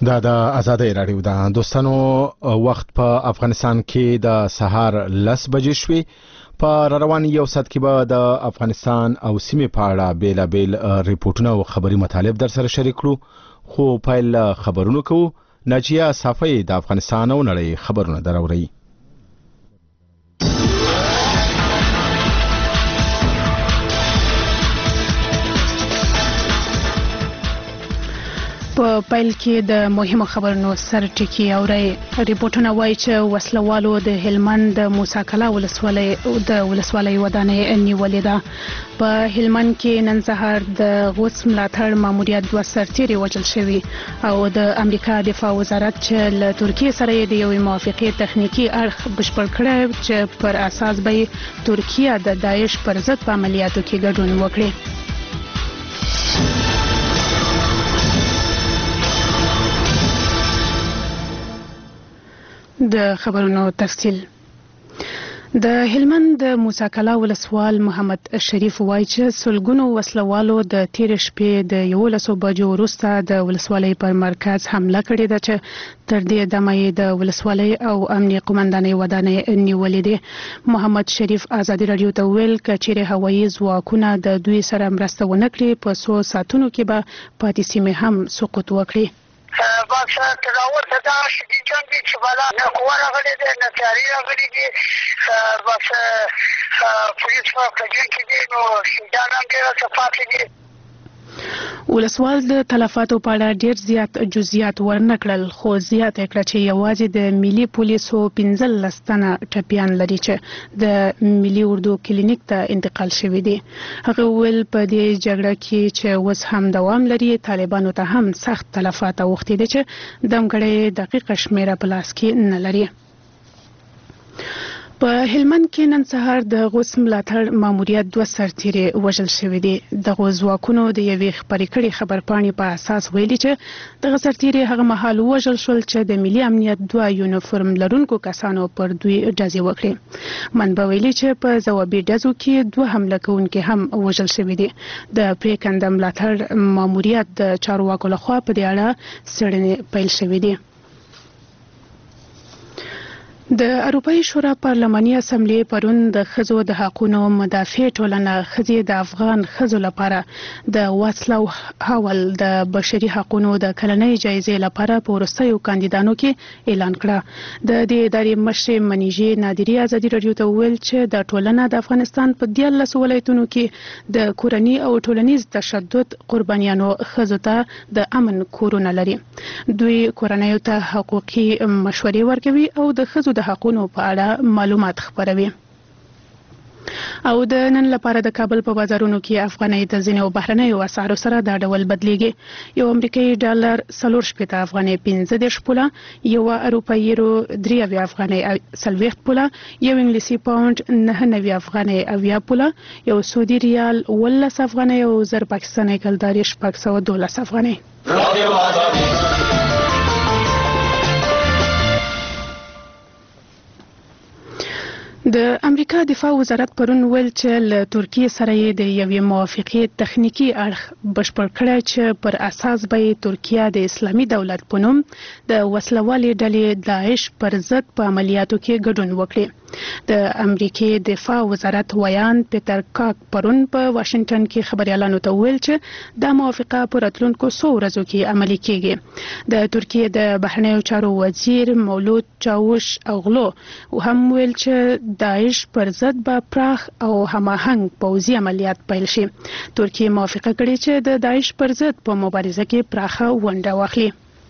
دا د آزادۍ راډیو ده دوستانو. وخت په افغانستان کې د سهار 10 بجې شوې. په روان یو ساعت کې به د افغانستان او سیمې په اړه بیلابیل ریپورتونه او خبري مطالب در سره شریک کړو. خو پیل خبرونو کوو. ناجیه صافی د افغانستان او نړۍ خبرونه دراوړي. په پیل کې د مهمو خبرونو سر ټکی اوري. ریپورتونه وایي چې وسلوالو د هلمند د موسی کلا ولسوالۍ ودانۍ نیولې ده. په هلمند کې نن سهار د غوث ملاتړ ماموریت 2 سرتیري وژل شوي او د امریکا دفاع وزارت چې له ترکیې سره د یوې موافقې تخنیکی اړخ بشپړ کړی چې پر اساس به ترکیه د داعش پر ضد په عملیاتو کې ګډون وکړي. د خبرونو تفصیل. د هلمند د موسی کلا ولسوال محمد شریف وایي چې سلګونو وسلوالو د تیر شپې د 11 بجو وروسته د ولسوالۍ پر مرکز حمله کړې ده چې تر دې دمه د ولسوالۍ او امنیه قومندانۍ ودانۍ نیولې دي. محمد شریف آزادي رادیو ته ویل چې هوایي ځواکونه د دوی سره مرسته ونه کړي په 100 ساعتونو کې به پاتې سیمې هم سقوط وکړي. بس تداول دا شدید جنگ دی چې بالا نه قوه راغلی دی نه تیاری راغلی دی. بس پولیس په کجن کې دی نو شیدان هم ډېره څه پاتې دي. ولسوال د تلفاتو په اړه ډیر زیات جزئیات ورنکړل خو زیات کړه چې یوازې د ملي پولیسو 15 تنه ټپیان لري چې د ملي اردو کلینیک ته انتقال شوی دي. هغه ول په دې جګړه کې چې اوس هم دوام لري طالبانو ته هم سخت تلفات اوختي دي چې دمګړې دقیقه شمیره په لاس کې نه لري. په هلمند کې نن سهار د غوث ملاتړ ماموریت 2 سرتیري وژل شوي دي. د غوځواکونو د یوې خبرې کړي خبرپاڼې په اساس ویلي چې د سرتیري هغه مهال وژل شول چې د ملي امنیت 2 یونیفورم لرونکو کسانو پر دوی ډزې وکړي. منبع ویلي چې په ځوابي ډزو کې 2 حمله کوونکي هم وژل شوي دي. د پریکنده ملاتړ ماموریت د چارواکو لخوا په دې اړه څېړنې پیل شوې دي. د اروپایي شورا پارلماني اسمبلی پرون د ښځو د حقوقو مدافع ټولنه ښځې د افغان ښځو لپاره د واڅلاو هاول د بشري حقوقو د کلنۍ جایزې لپاره په وروستیو کاندیدانو کې اعلان کړه. د دې ادارې مشر منیژې نادري آزادي رادیو ته ویل چې د ټولنه د افغانستان په 14 ولایتونو کې د کورنۍ او ټولنیز تشدد قربانیانو ښځو ته د امن کورونه لري. دوی کورنۍ ته حقوقي مشورې ورکوي او د ښځو د حقونو په اړه معلومات خپروي. او د نن لپاره د کابل په بازارونو کې افغانۍ د ځینو بهرنیو اسعارو سره دا ډول بدلیږي. یو امریکایي ډالر 4.80 افغانۍ 15 پوله، یو اروپایي یورو 3 افغانۍ 40 پوله، یو انګلیسي پاوند 9 افغانۍ 80 پوله، یو سعودي ریال 12 افغانۍ او زر پاکستاني کلدار 612 افغانۍ. د امریکا دفاع وزارت پرون ویل چې له ترکیې سره د یوې موافقې تخنیکی اړخ بشپړ کړی چې پر اساس به ترکیه د اسلامي دولت په نوم د وسلوالې ډلې داعش پر ضد په عملیاتو کې ګډون وکړي. د امریکای دفاع وزارت ویان پیټر کاک پرون په واشنگټن کې خبريالانو ته ویل چې دا موافقه پر راتلونکو 100 ورځو کې عملي کیږي. د ترکیې د بهرنیو چارو وزیر مولود چاوش اوغلو هم ویل چې داعش پر ضد به پراخ او هماهنګ پوځي عملیات پیل شي. ترکیه موافقه کړې چې د داعش پر ضد په مبارزه کې پراخه ونډه واخلي.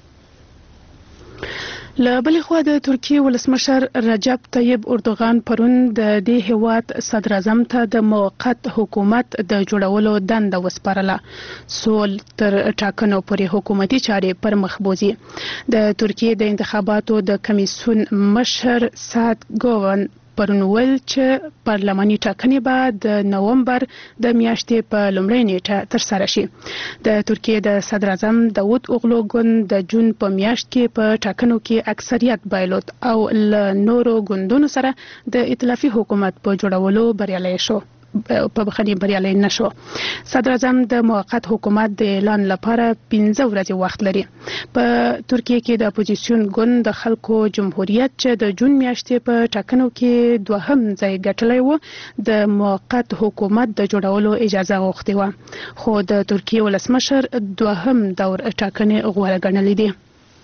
له بلې خوا د ترکیې ولسمشر رجب طیب اردوغان پرون د دې هیواد صدر اعظم ته د موقت حکومت د جوړولو دنده وسپارله. سول تر ټاکنو پورې حکومتي چارې پر مخ بوزي. د ترکیې د انتخاباتو د کمیسیون مشر سات ګوون پرون ویل چې پارلماني ټاکنې به د نومبر د میاشتې په لومړۍ نیټه ترسره شي. د ترکیې د صدر اعظم داوود اوغلو ګوند د جون په میاشت کې په ټاکنو کې اکثریت بایلود او له نورو ګوندونو سره د ائتلافي حکومت په جوړولو بریالی شو. په بخښنې بریالي نشو. صدر اعظم د موقت حکومت د اعلان لپاره 15 ورځې وخت لري. په ترکیه کې د اپوزیسیون ګوند د خلکو جمهوریت چې د جون میاشتې په ټاکنو کې دوهم ځای ګټلی و د موقت حکومت د جوړولو اجازه غوښتې وه، خو د ترکیه ولسمشر دوهم دور ټاکنې غوره ګڼلې دي.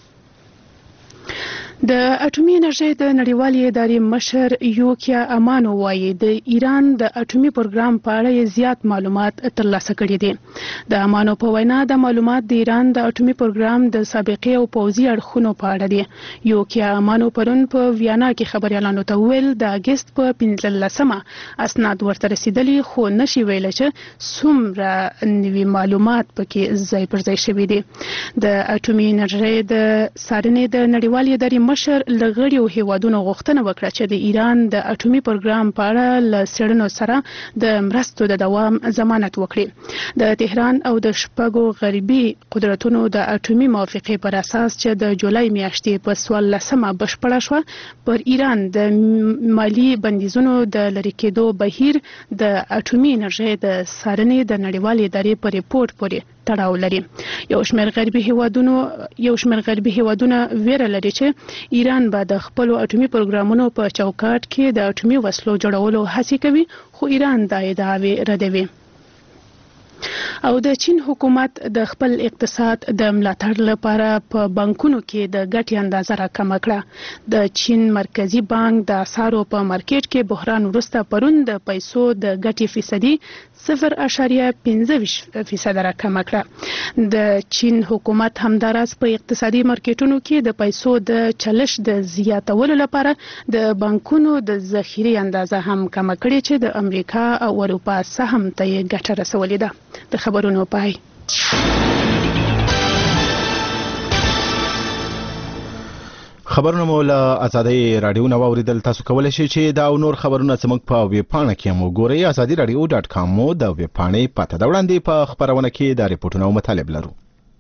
د اټومي انرژي د نړیوالې ادارې مشر یوکیا امانو وایي د ایران د اټومي پروګرام په اړه زیات معلومات ترلاسه کړي دي. د امانو په وینا د معلومات د ایران د اټومي پروګرام د سابقې او پوځي اړخونو په اړه دي. یوکیا امانو پرون په ویانا کې خبريالانو ته ویل د اگست په 15مه اسناد ورته رسیدلي، خو نشي ویل چې څومره نوي معلومات پکې ځای پر ځای شوي دي. د اټومي انرژي د څارنې د نړیوالې ادارې مشر لغړیو هیوادونو غوښتنه وکړه چې د ایران د اټومي پروګرام په اړه له څېړنو سره د مرستو د دوام ضمانت وکړي. د تهران او د شپږو غربي قدرتونو د اټومي موافقې پر اساس چې د جولای میاشتې په 14مه بشپړه شوه، پر ایران د مالی بندیزونو د لرې کېدو بهیر د اټومي انرژي د څارنې د نړیوالې ادارې په ریپورت پورې تړاو لري. یو شمېر غربي هیوادونه ویره لري چې ایران به د خپل اټومي پروګرامونو په چوکاټ کې د اټومي وسلو جوړولو هڅه کوي، خو ایران دا ادعاوې ردوي. او د چین حکومت د خپل اقتصاد د ملاتړ لپاره په بانکونو کې د ګټې اندازه راکمه کړه. د چین مرکزی بانک د اسعارو په مارکیټ کې بحران وروسته پرون د پیسو د ګټې فیصدي 0.15% راکمه کړه. د چین حکومت همداراز په اقتصادي مارکیټونو کې د پیسو د چلش د زیاتولو لپاره د بانکونو د ذخیرې اندازه هم کمه کړې چې د امریکا او اروپا سهم ته یې ګټه رسولې ده. د خبرونو پای. خبرونه مو له ازادي رادیو نو اوریدل. تاسو کولای شئ چې دا او نور خبرونه زموږ په ویب پاڼه کې مو ګورئ. azadiradio.com مو د ویب پاڼې پته دا وړاندې په خبرونه کې د ریپورتونو مطالب لرو.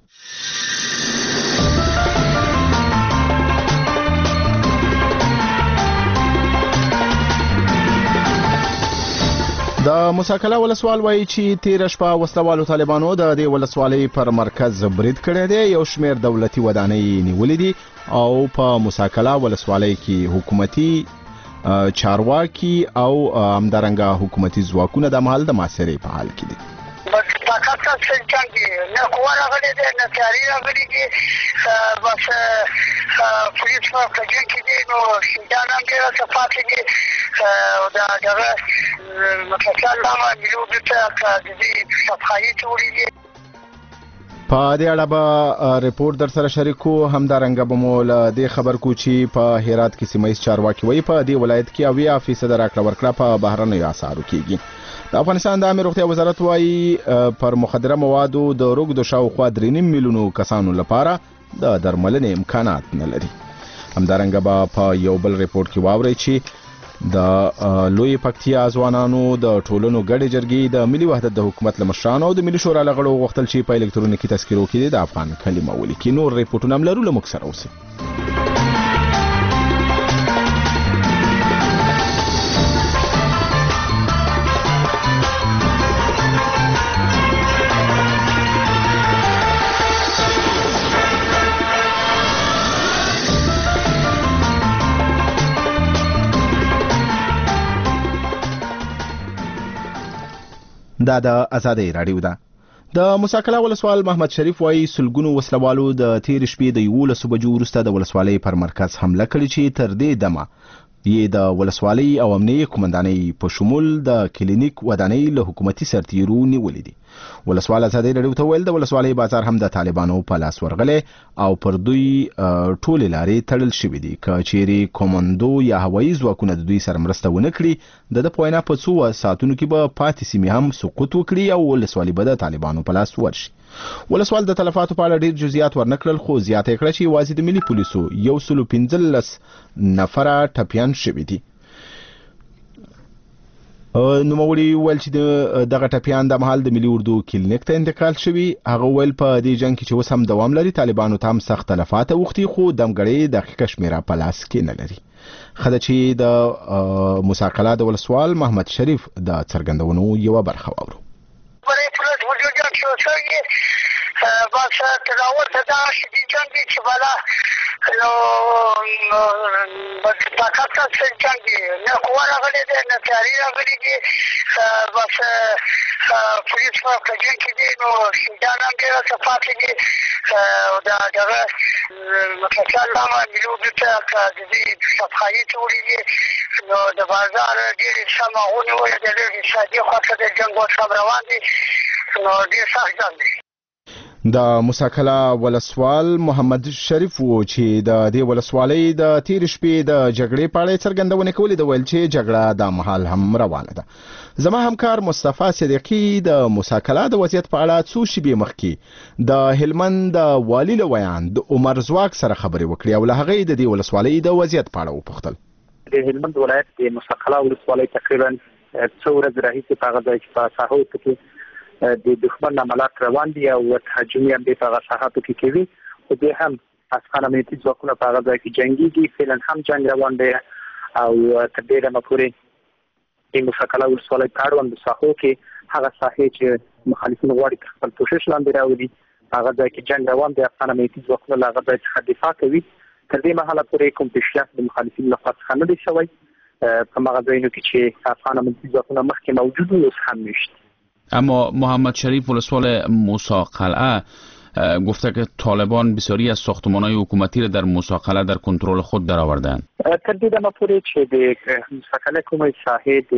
د مساکله ولسوال وایي چې 13 شپه وسلوالو طالبانو د دې ولسوالۍ پر مرکز برید کړی دی. یو شمېر دولتي ودانۍ نیولې دي او په مساکله ولسوالۍ کې حکومتي چارواکي او همدارنګه حکومتي ځواکونه د محل د محاصرې په حال کې دي. بس طاقت څنګه دي نه قوه راغلي دي نه تیاری راغلي دي. بس پولیس په کجن کې دي نو شیدان هم ډېر صفات دي او دا دغه متصل ما ملو بته د دې صفحې جوړې دي. په دې اړه به ریپورت در سره شریکو. همدارنګه به مو له دې خبر کو چې په هرات کې سیمایي چارواکي وایي په دې ولایت کې 80% راکړه ورکړه په بهرنیو اسعارو کېږي. د افغانستان د عامه روغتیا وزارت وایي پر مخدره موادو د روغ د شاوخوا 3.5 میلیونو کسانو لپاره د درملنې امکانات نه لري. همدارنګه به په یو بل ریپورت کې واورئ چې د لوی پکتیا ځوانانو د ټولنو ګډې جرګې د ملي وحدت د حکومت لمشرانو او د ملي شورا لغړو غوښتل چې په الکترونیکي تذکرو کې د افغان کلمه ولیکي. نور ریپورتونه هم لرو، له موږ سره اوسئ. دا د ازادي رادیو ده. د مساکله ولسوال محمد شریف وایي سلګونو وسلوالو د تیر شپې د 11 بجو وروسته د ولسوالۍ پر مرکز حمله کړې چې تر دې دمه یې د ولسوالۍ او امنیه قومندانۍ په شمول د کلینیک ودانۍ له حکومتي سرتیرو نیولې دي. ولسوال ازادي رادیو ته ویل د ولسوالۍ بازار هم د طالبانو په لاس ورغلی او پر دوی ټولې لارې تړل شوې دي. که چیرې کومندو یا هوایي ځواکونه د دوی سره مرسته ونه کړي د په وینا په څو ساعتونو کې به پاتې سیمې هم سقوط وکړي او ولسوالۍ به د طالبانو په لاس ورشي. ولسوال د تلفاتو په اړه ډیر جزئیات ورنکړل، خو زیاته کړه چې واځي د ملي پولیسو 115 نفره ټپیان شوي دي. نوموړي ویل چې دغه ټپیان د محل د ملي اردو کلینیک ته انتقال شوي. هغه ویل په دې جنگ کې چې اوس هم دوام لري طالبانو ته هم سخت تلفات اوختي، خو دمګړې دقیقه شمیره په لاس کې نه لري. خدای چې د موسی قلعه د ولسوال محمد شریف د څرګندونو یو برخه واورو. بس تداول تدا شدیدان دی چې بالا نو طاقت څخه څنګه نه قوه راغلي دي نه تیاری راغلي دي بس پولیس په کجې کې دي نو شیدان هم ډېر صفات دي او دا دغه متکل ما ملو ته د دې صفایي ټولې دي نو د بازار ډېر سماونه وي د دې شادي خاطر د جنگ او صبر روان دي نو ډېر سخت دي. د موسی قلعه ولسوال محمد شریف و چې د دې ولسوالۍ د تیر شپې د جګړې په اړه څرګندونه کولې د ویل چې جګړه د مهال هم روانه ده. زما همکار مصطفی صدیقی د موسی قلعه د وضعیت په اړه څو شیبې مخکې د هلمند د والی له ویان د عمر زواک سره خبرې وکړې او له هغې د دې ولسوالۍ د وضعیت په اړه وپوښتل. د هلمند ولایت د موسی قلعه ولسوالۍ تقریبا څو ورځې راهیسې په هغه ځای کې په ساحو کې د دښمن عملیات روان دي او تهاجمي هم په هغه ساحاتو کې کوي خو به هم افغان امنیتي ځواکونه په هغه ځای کې جنگيږي فعلا هم جنگ روان دی او تر ډېره مپورې د موسی قلعه ولسوالۍ په اړوند ساحو کې هغه ساحې چې مخالفین غواړي خپل کوشش لاندې راوړي هغه ځای کې جنگ روان دی افغان امنیتي ځواکونه له هغه ځای څخه دفاع کوي تر دې مهاله پورې کوم پیشرفت د مخالفین لخوا څخه نه دی شوی په هغه ځایونو کې چې افغان امنیتي ځواکونه مخکې موجود وو اوس هم نشته. اما محمد شریف ولسوال موسی قلعه گفته که طالبان بسیاری از ساختمان‌های حکومتی را در موسی قلعه در کنترل خود درآوردند. تردید ما پوری چې د موسی قلعه کومه ساحه د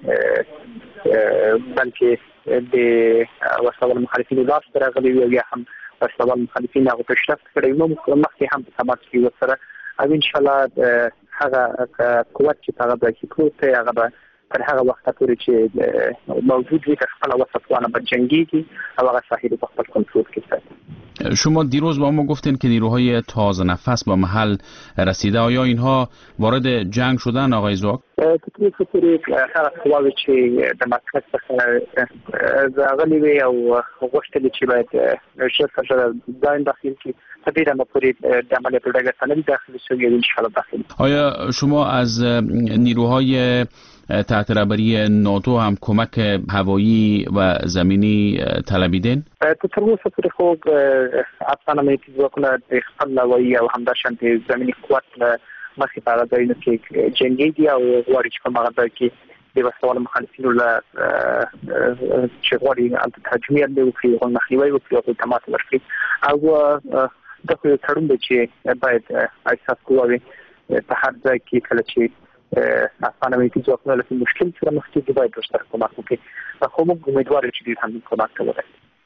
بلکې د وسوال مخالفین لاس راغلي او یا هم وسوال مخالفین هغه پیشرفت کړی نو مخکې هم سمات کې وسره او ان شاء الله هغه قوت چې هغه د حکومت هغه تر هغه وخت پورې چې موجود وي که خپل وسطوانه به جنگیږي او هغه ساحل په خپل کنترل کې ساتي. شما دیروز با ما گفتین که نیروهای تازه نفس به محل رسیده آیا اینها وارد جنگ شدن آقای زواک؟ تطریق پورې هغه قواوی چې د مرکز څخه راغلي وي او غوښتل چې باید شرکت سره ځان داخل کړي تدبیر ما پورې د عملیاتو ډګر ته نه داخل شوی ان شاء الله داخل. آیا شما از نیروهای تحت رهبری ناتو هم کمک هوایی و زمینی طلبیدین؟ تر اوسه پورې خو افغان امنیتي ځواکونه د خپل هوایی او همداشان د زمینی قوت مخې په هغه ځایونو کې جنګېږي او غواړي چې په هغه ځای کې د وسوال مخالفینو له چې غواړي تهاجمي عملې وکړي او مخنیوی وکړي او التماس ورکړي او دا خو تړون دی چې باید احساس کوي په هر ځای کې کله چې افغان امنیتي ځواکونه له مشکل سره مخ کېږي باید ورسره کومک وکړي خو موږ امیدوار یو چې دوی هم کومک کوي.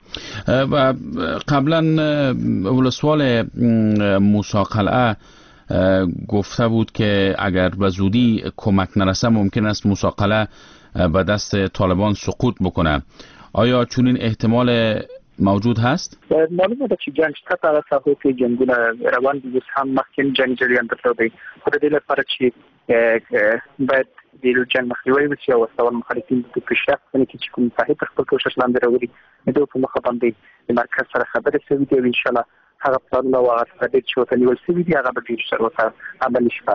قبلا ولسوال موسی قلعه گفته بود که اگر به زودی کمک نرسه ممکن است موسی قلعه به دست طالبان سقوط بکنه. آیا چنین احتمال موجود هست؟ معلومه ده چې جنگ شته په ساحو کې جنگونه روان دي هم مخکې جنگ جریان درلودي خو د دې لپاره چې باید د جنگ مخنیوي وشي او سوال مخالفین د پیشرفت باندې چې کوم صحیح خپل کوشش لاندې راوړي دوی په مخه باندې د مرکز سره خبرې شوې دي ان شاء الله هغه پلانونه او هغه ستراتیژي چې وته نیول شوې دي هغه به ډیر ژر وته عملي شي.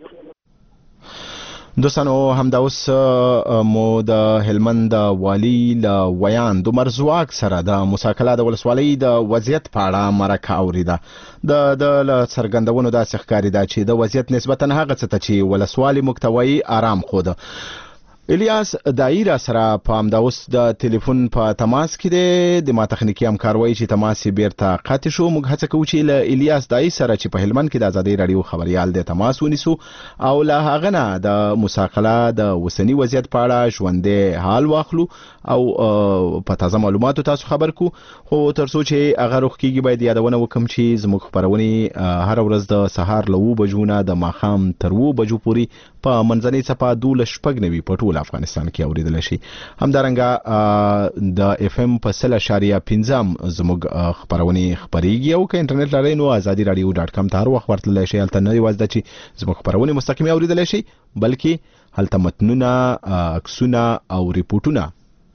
دوستانو همدا اوس مو د هلمند والی ل ویان د مرزواک سره د موسی قلعه د ولسوالۍ د وضعیت په اړه مرکه اوریده د څرګندونو د ښکاری دا چې د وضعیت نسبتا هغه څه ته چې ولسوالۍ مکتوي آرام خود. الیاس دایره سره په همدا اوس د ټلیفون په تماس کې دی د ما تخنیکی همکار وایي چې تماس بیرته قطع شو. موږ هڅه کوو چې له الیاس دای سره چې په هلمند کې د ازادي رادیو خبريال د تماس ونیسو او له هغه نه د موسی قلعه د وسنی وضعیت په اړه ژوندې حال واخلو او په تازه معلوماتو تاسو خبر کو. خو تر څو چې هغه روخ کېږي باید یادونه وکم چې زموږ خبرونه هر ورځ د سهار له 2 بجو نه د ماښام تر 2 بجو پورې په منځنۍ صفه 12 په ټول افغانستان کې اوریدل شي. همدارنګه د اف ام په 100.15 زموږ خبرونه خبريږي او که انټرنیټ لرئ نو azadiradio.com ته هر وخت ورتللی شئ. هلته نه یوازې چې زموږ خبرونه مستقیمي اوریدل شي بلکې هلته متنونه عکسونه او ریپورتونه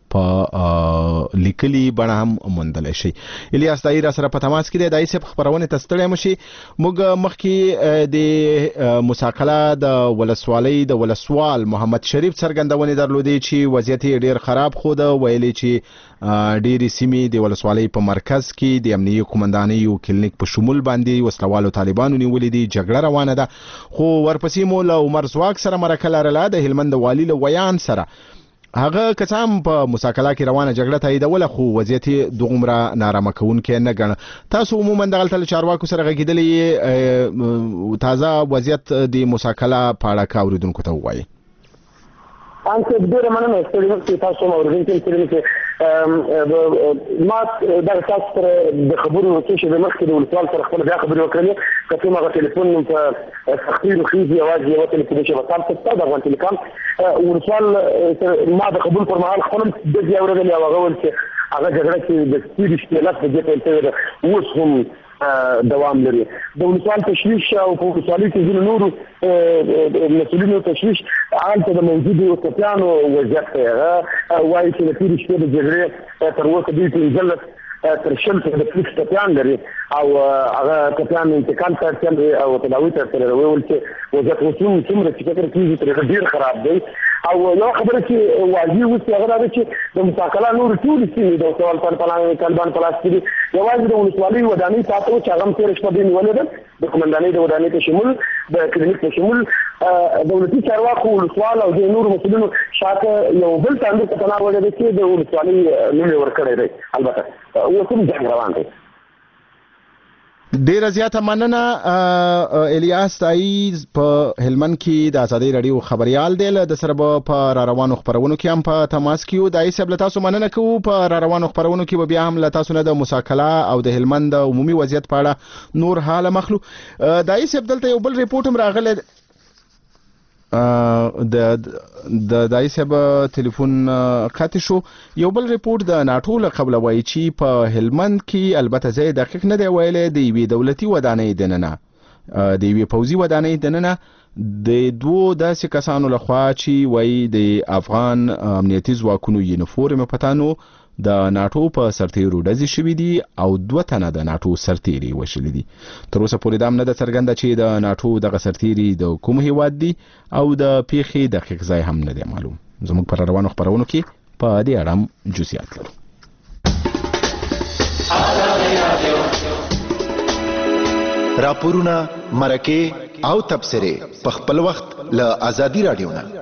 په لیکلي بڼه هم موندل شي. الیاس دایر سره په تماس کې دی. دای صاحب خبرونه تستړی مشي. موږ مخکې د مساقله د ولسوالۍ د ولسوال محمد شریف څرګندونې درلودې چې وضعیت ډیر خراب خو د ویلې چې ډېری سیمې د ولسوالۍ په مرکز کې د امنیتي قومندانۍ یو کلینیک په شمول باندې وسلوالو طالبانو نیولې دي. جګړه روانه ده. خو ورپسې مو له عمر زواک سره مرکه لرله د هلمند والي له ویان سره. هغه کسان په مساقله کې روانه جګړه تاییدوله خو وضعیت دومره نارامه کوونکی نه ګڼه. تاسو عموما دغلته له چارواکو سره غږېدلې تازه وضعیت د مساقله په اړه که اورېدونکو ته ووایي. انته ډیره مننه ستړي وخت تاسو مو ورغلئ چې ما دا تاسو سره د خبرو کې د مخکې د ولسوال سره خپل بیا خبرې وکړې کته ما ټلیفون په تخطیر خيزي اواز یو ټلیفون چې وصل ته د افغان ټلیکام ولسوال ما د قبول پر مهال خپل د یو ورغلي او هغه ول چې هغه جګړه چې د سپیډ اشتلاف د دې په اوس هم دوام لري. د ولسوال تشویش او په ولسوالۍ کې ځینې نورو مسؤلینو تشویش هلته د موجودو کپیانو وضعیت دی. هغه وایي چې د تېرې شپې د جګړې تر اوسه دوی پنځلس تر شل د پولیس کپیان لري او هغه کپیان انتقال ته اړتیا لري او تداوي ته اړتیا لري. ویل چې وضعیت اوس هم څومره چې فکر کېږي ترې ډېر خراب دی. او یو خبره چې واضح اوس هغه دا ده چې د مساقله نورې ټولې سیمې د طالبان په لاس کې دي. یوازې د ولسوالۍ ودانۍ پاته وه چې هغه هم تېره شپه دوی نیولې ده د قومندانۍ د ودانۍ په شمول د کلینیک په شمول دولتي چارواکو ولسوال او د نورو مسؤلینو شاته یو بل تاندې ته پناه وړی دی چې د ولسوالۍ نوم یې ورکړی دی. البته اوس هم جنګ روان دی. ډیره زیاته مننه الیاس دای په هلمند کې د ازادي رادیو خبريال دی. د سره په را روانو خبرونو کې هم په تماس کې دای صاحب له تاسو مننه کوو. په را روانو خبرونو کې بیا هم له تاسو نه د مساقله او د هلمند عمومي وضعیت په اړه نور حال مخلو. دای صاحب دلته یو بل ریپورت هم راغلی د دای صاحب ټلیفون قطع شو. یو بل ریپورت د ناټو له قبل وایي چې په هلمند کې البته ځای دقیق نه دی ویلی د یوې دولتي ودانۍ دننه د یوې پوځي ودانۍ دننه د دوو داسې کسانو لخوا چې وایي د افغان امنیتي ځواکونو یونیفورم پتانو د ناټو په سرتیرو ډزې شوي دي او 2 تنه د ناټو سرتیري وشلي دي. تر اوسه پورې دا هم نه ده څرګنده چې د ناټو دغه سرتیري د کوم هیواد دي او د پیښې دقیق ځای هم نه دی معلوم. زموږ پر روانو خبرونو کې په دې اړه هم جزئیات لرو. راپورونه، مرکې او تبصرې په خپل وخت له ازادي رادیو نه.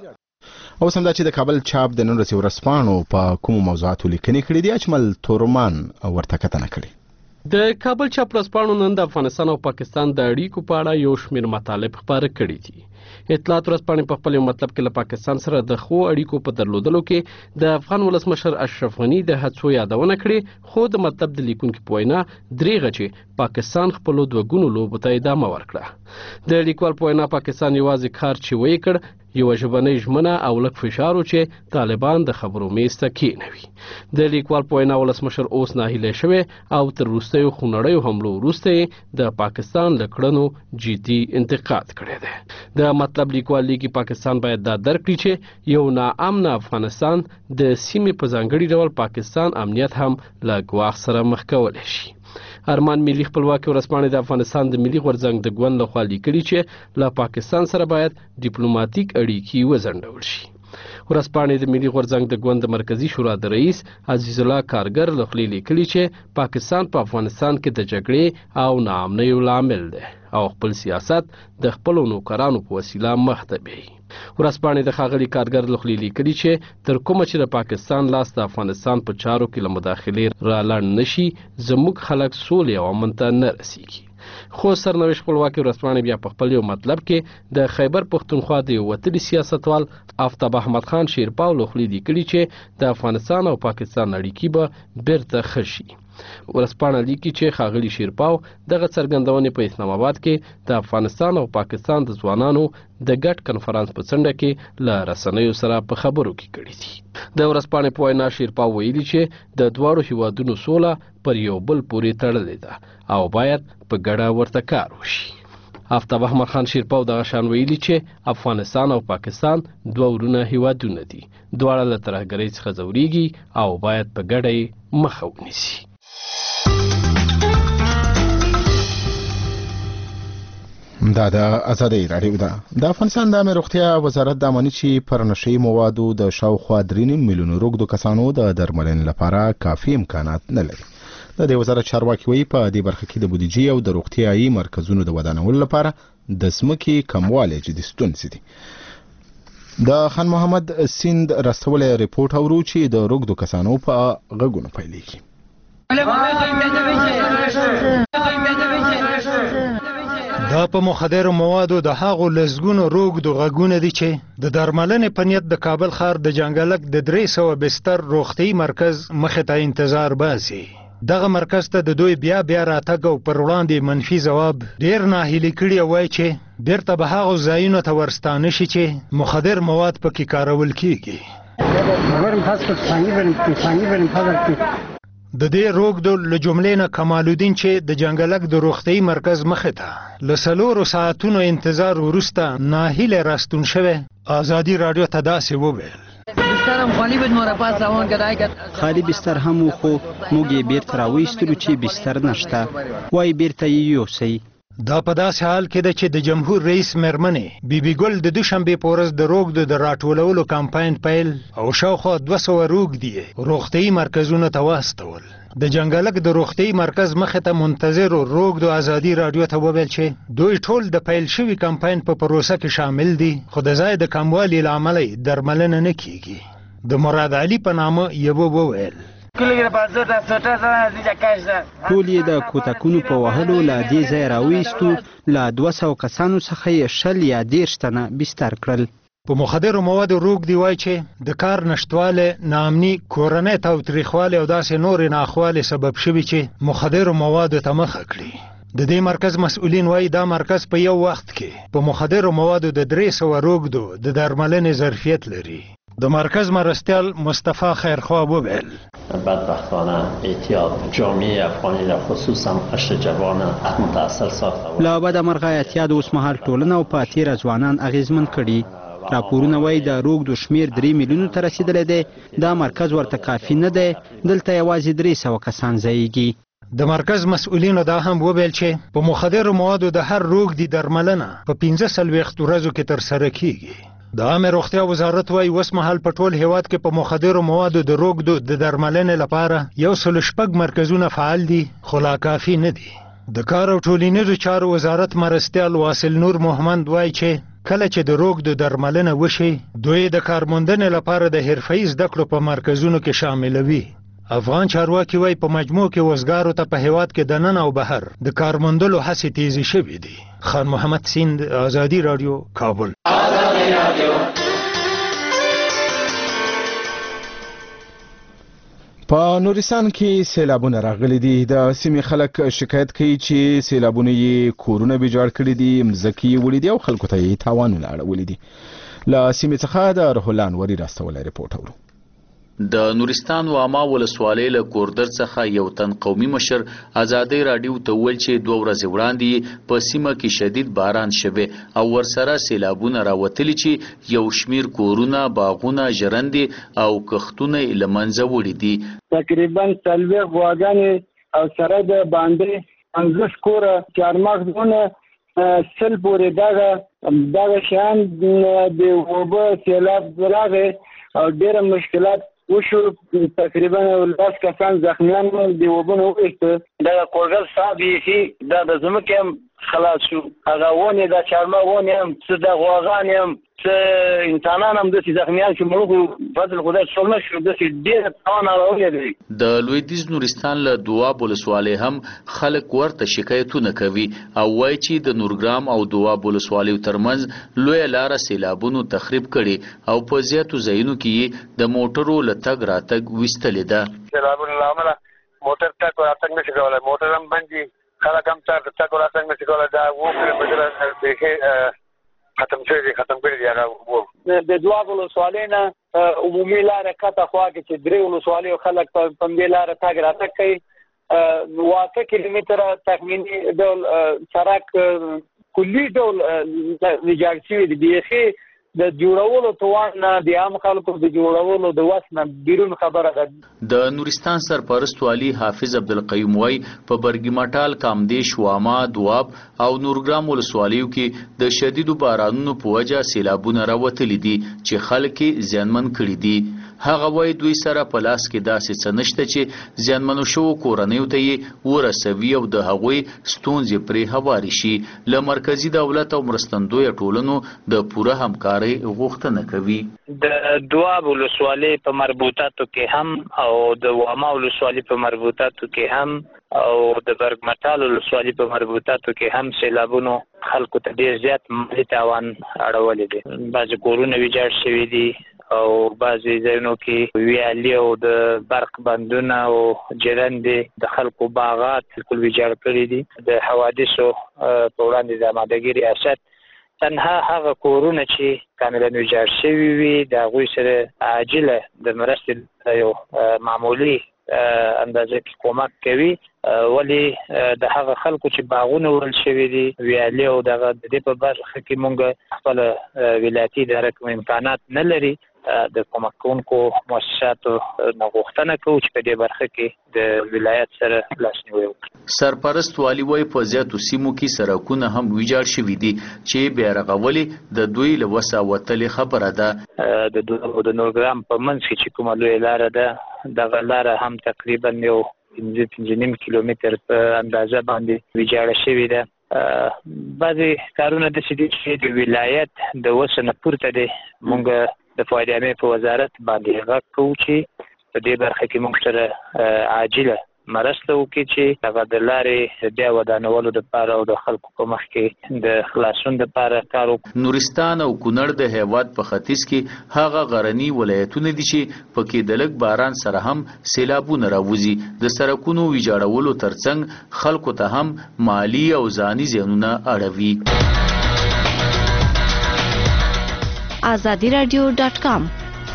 او سم دا چې د کابل چاپ د نن ورځې ورځپاڼو په کومو موضوعاتو لیکنې کړي دي اجمل تورمان ورته کتنه کړي. د کابل چاپ ورځپاڼو نن د افغانستان او پاکستان د اړیکو په اړه یو شمېر مطالب خپاره کړي دي. اطلاعات ورځپاڼې په خپل مطلب کې له پاکستان سره د خو اړیکو په درلودلو کې د افغان ولسمشر اشرف غنی د هڅو یادونه کړې، خو د مطلب د لیکونکو په وینا دریغه چې پاکستان خپل دوه ګونو لوبو ته ادامه ورکړه. د لیکوال په وینا پاکستان یوازې کار چې وی کړ یو ژبنۍ ژمنه او لک فشار چې طالبان د خبرو میز ته کېنوي. د لیکوال په وینا ولسمشر اوس ناهیلی شوی او تر وروستیو خونړیو حملو وروسته د پاکستان له کړنو جدي انتقاد کړی دی. د مطلب لیکوال لیکي پاکستان باید دا درک کړي چې یو ناامنه افغانستان د سیمې په ځانګړي ډول پاکستان امنیت هم له ګواښ سره مخ کولی شي. ارمان ملي خپلواکي ورځپاڼې د افغانستان د ملي غورځنګ د ګوند لخوا لیکلي چې له پاکستان سره باید ډیپلوماټیک اړیکې وځنډول شي. ورځپاڼې د ملي غورځنګ د ګوند د مرکزی شورا د رئیس عزیز الله کارګر له خولې لیکلي چې پاکستان په افغانستان کې د جګړې او ناامنیو لامل دی او خپل سیاست د خپلو نوکرانو په وسیله مخ ته بیایي. ورځپاڼې د ښاغلي کارګر له خولې لیکلي چې تر کومه چې د پاکستان لاس د افغانستان په چارو کې له مداخلې را لاړ نشي زموږ خلک سولې او امن ته نه رسیږي. خو سرنوشت خپلواکي ورځپاڼې بیا په خپل یو مطلب کې د خیبر پښتونخوا د یو وتلي سیاستوال آفتاب احمد خان شیرپاو له خولې لیکلي چې د افغانستان او پاکستان اړیکې به بیرته ښه شي. ورځپاڼه لیکي چې ښاغلي شیرپاو دغه څرګندونې په اسلام آباد کې د افغانستان او پاکستان د ځوانانو د ګډ کنفرانس په څنډه کې له رسنیو سره په خبرو کې کړي دي. د ورځپاڼې په وینا شیرپاو ویلي چې د دواړو هیوادونو سوله پر یو بل پورې تړلې ده او باید په ګډه ورته کار وشي. آفتاب احمد خان شیرپا دغه شان ویلي چې افغانستان او پاکستان دوه ورونه هیوادونه دي، دواړه له ترهګرۍ څخه ځورېږي او باید په ګډه یې مخه ونیسي. دا د ازادۍ راډیو ده. د افغانستان د روغتیا وزارت د امنیت چې پر نشئی موادو د شاوخوا 3 میلیونو روږدو کسانو د درملنې لپاره کافي امکانات نه لري. د دې وزارت چارواکي وایي په دې برخه کې د بودیجې او د روغتیايي مرکزونو د ودانولو لپاره د ځمکې کموالی جدي ستونزې دي. د خان محمد سیند رسولې ریپورت اورو چې د روږدو کسانو په غږونو پیلېږي. دا په مخدرو موادو د هغو لزګونو روږدو غږونه دي چې د درملنې په نیت د کابل ښار د جنګلک د 300 بستر روغتیايي مرکز مخې ته انتظار باسي. دغه مرکز ته د دوی بیا راتګ او پر وړاندې منفي ځواب ډیر ناهیلي کړي او وایي چې بیرته به هغو ځایونو ته ورستانه شي چې مخدر مواد پکې کارول کیږي. د دې روږدو له جملې نه کمال الدین چې د جنګلک د روغتیايي مرکز مخې ته له 4 ساعتونو انتظار وروسته ناهیله راستون شوی ازادي رادیو ته داسې وویل: خالی بستر هم و خو موږ یې بیرته راویستلو چې بستر نشته، وایي بیرته یې یوسئ. دا په داسې حال کې ده چې د جمهور رئیس مېرمنې بیبي ګل د دوشنبې په ورځ د روږدو د راټولولو کمپاین پیل او شاوخوا 200 روږدي روغتیايي مرکزونو ته واستول. د جنګلک د روغتیايي مرکز مخې ته منتظرو روږدو ازادي رادیو ته وویل چې دوی ټول د پیل شوي کمپاین په پروسه کې شامل دي، خو د ځای د کموالي له امله درملنه نه کیږي. د مراد علي په نامه یو وویل: ټول یې د کوتکونو په وهلو له دې ځای راویستو، له 200 کسانو څخه یې 20 یا 30 تنه بستر کړل. په مخدرو موادو روږدي وایي چې د کار نشتوالی، ناامني، کورنۍ تاوتریخوالی او داسې نورې ناخوالې سبب شوي چې مخدرو موادو ته مخه کړي. د دې مرکز مسؤلین وایي دا مرکز په یو وخت کې په مخدرو موادو د 300 روږدو د درملنې ظرفیت لري. د مرکز مرستیال مصطفی خیرخوا وویل: بدبختانه اعتیاد جامعه افغانی را خصوصا قشر جوان متاثر ساخته. لا بد مرغه اعتیاد اوسمهال ټولنه او پاتې ځوانان اغیزمن کړي. راپورونه وایي د روږدو شمیر 3 میلیونو ته رسیدلی دی. دا مرکز ورته کافي نه دی، دلته یوازې 300 کسان ځایږي. د مرکز مسؤلینو دا هم وویل چې په مخدرو موادو د هر روږدي درملنه په 45 ورځو کې ترسره کیږي. د عامه روغتیا وزارت وایي اوس مهال په ټول هیواد کې په مخدرو موادو د روږدو د درملنې لپاره 106 مرکزونه فعال دي، خو لا کافي نه دي. د کار او ټولنیزو چارو وزارت مرستیال واصل نور محمد وایي چې کله چې د روږدو درملنه وشي، دوی د کارموندنې لپاره د حرفه‌ایي زده کړو په مرکزونو کې شاملوي. افغان چارواکي وایي په مجموع کې وزګارو ته په هیواد کې دننه او بهر د کارموندلو هڅې تیزې شوې دي. خان محمد سیند، ازادي رادیو، کابل. په نورستان کې سیلابونه راغلي دي. د سیمې خلک شکایت کوي چې سیلابونه یې کورونه ویجاړ کړي دي، مځکې یې وړي دي او خلکو ته یې تاوانونه اړولي دي. له سیمې څخه د روح الله انوري راستولی ریپورټ اورو. د نورستان واما ولسوالۍ له کوردر څخه یو تن قومي مشر ازادۍ راډیو ته وویل چې 2 ورځې وړاندې په سیمه کې شدید باران شوی او ورسره سیلابونه راوتلي چې یو شمیر کورونه، باغونه، ژرندې او کښتونه یې له منځه وړي دي. تقریبا 40 غواګانې او سره د باندې 50 کوره، چهارمغزونه، سل پورې دغه شیان د اوبه سیلاب راغی او ډېره مشکلات وشو. تقریبا 10 کسان زخمیان ول، د اوبه نه وویسته. دغه کوږل صاحب یې دا د ځمکې هم خلاص شو، هغه ونې د چهارمغز ونې هم، څه د غواګانې هم، څه انسانان هم داسې زخمیان شو. موږ فضل خدای څوک نه شو، داسې ډېره تاوان اړولی دی. د لویدیځ نورستان له دواب ولسوالۍ هم خلک ورته شکایتونه کوي او وایي چې د نورګرام او دواب ولسوالیو ترمنځ لویه لاره سیلابونو تخریب کړي او په زیاتو ځایونو کې یې د موټرو له تګ راتګ ویستلې ده. سیلابونو له امله موټر تګ راتګ نشي کولی، موټر هم بند دي، خلک هم تګ راتګ نشي کولی. دا 2 کیلومتره بیخي ختم شوی دی، ختم کړي دي هغه. د دواب ولسوالۍ نه عمومي لاره کته خوا کې چې 3 ولسوالیو خلک په همدې لاره تګ راتګ کوي. 8 کیلومتره تخمیني ډول سړک کلی ډول ویجاړ شوي دي. بیخي د جوړولو توان نه د عام خلکو د جوړولو د وس نه بیرون خبره ده. د نورستان سرپرست والی حافظ عبدالقیوم وای په برګمټال، کامدیش، واما، دواب او نورګرام ولسوالیو کې د شدیدو بارانونو په وجه سیلابونه راوتلي دي چې خلک زیانمن کړي دي. هغه وای دوی سره په لاس کې داسې څه نشته چې زیانمنو شوو کورنیو ته یې ورسوي او د هغوی ستونزې پرې هواري شي. له مرکزي دولت او مرستندویه ټولنو د پوره همکارۍ غوښتنه کوي. د دواب ولسوالۍ په مربوطاتو کې هم او د واما ولسوالۍ په مربوطاتو کې هم او د برګمټال ولسوالۍ په مربوطاتو کې هم سیلابونو خلکو ته ډیر زیات مالي تاوان اړولی دی. بعضې کورونه ویجاړ شوي دي او بعضې ځایونو کې ویالې او د برق بندونه او جرندې د خلکو باغات بالکل ویجاړ کړي دي. د حوادثو په وړاندې د آمادګي ریاست تنها هغه کورونه چې کاملا ویجاړ شوي وي د هغوی سره عاجله د مرستې یو معمولي اندازه کې کومک کوي. ولی د هغه خلکو چې باغونه وړل شوي دي ویالې او دغه د دې په برخه کې مونږ خپله ولایتي اداره کوم امکانات نه لري. د کومک کوونکو مؤسساتو نه غوښتنه کوو چې په دې برخه کې د ولایت سره لاسنیوی وکړي. سرپرست والی وای په زیاتو سیمو کې سړکونه هم ویجاړ شوي دي چې بیا رغولې د دوی له وسه وتلې خبره ده. د نورګرام په منځ کې چې کومه لویه لاره ده دغه لاره هم تقریبا یو 5.5 کیلومتر په اندازه باندې ویجاړه شوې ده. بعضې کارونه داسې دي چې د ولایت د وسه نه پورته دی. مونږ د فایدې عامې په وزارت باندې غږ کوو چې په دې برخه کې موږ سره عاجله مرسته وکړي چې هغه د لارې بیا ودانولو دپاره او د خلکو په مخ کې د خلاصون دپاره کار وکړو. نورستان او کونړ د هیواد په ختیځ کې هغه غرني ولایتونه دي چې پکې د لږ باران سره هم سیلابونه راوځي. د سړکونو ویجاړولو ترڅنګ خلکو ته هم مالی او ځاني زیانونه اړوي. azadiradio.com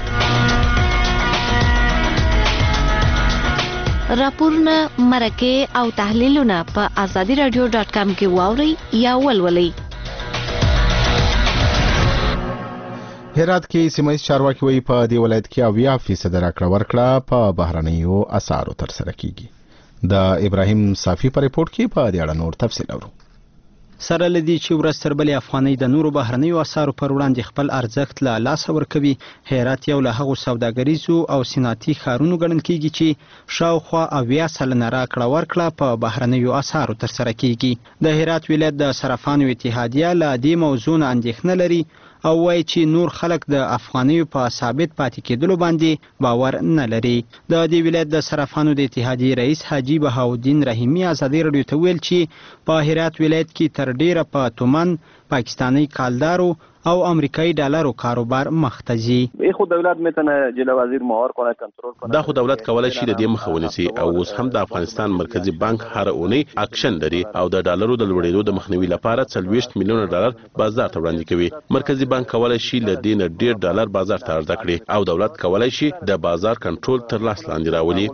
راپورونه، مرکې او تحلیلونه په azadiradio.com کې واورئ یا ولولئ. هرات کې سیمایي چارواکي وایي په دې ولایت کې 80% راکړه ورکړه په بهرنیو اسعارو ترسره کیږي. د ابراهیم صافي په ریپورت کې په دې اړه نور تفصیل اورو. سره لدی چې ورځ تر بلې افغانۍ د نورو بهرنیو اسعارو پر وړاندې خپل ارزښت له لاسه ورکوي. هرات یو له هغو سوداګریزو او صنعتي ښارونو ګڼل کیږي چې شاوخوا 80% راکړه ورکړه په بهرنیو اسعارو ترسره کیږي. د هرات ولایت د صرافانو اتحادیه له دې موضوع نه اندېښنه لري او وایي چې نور خلک د افغانیو په ثابت پاتې کېدلو باندې باور نه لري. د دې ولایت د صرافانو د اتحادیې رئیس حاجي بهاءالدین رحیمي ازادي راډیو ته ویل چې په هرات ولایت کې تر ډیره په تومن، پاکستانی کالدارو او امریکایی ډالرو کاروبار مخ ته ځي. خو دولت میتونه جلو وزیر مهار کنه، کنټرول کنه. دا خو دولت کولای شي د دې مخه ونیسي او اوس هم د افغانستان مرکزی بانک هر اونۍ اکشن لري او د ډالرو د لوړېدو د مخنیوي لپاره 40 میلیون ډالر بازار ته وړاندې کوي. مرکزی بانک کولای شي له دې نه ډیر ډالر بازار ته عرضه کړي او دولت کولای شي د بازار کنټرول تر لاس لاندې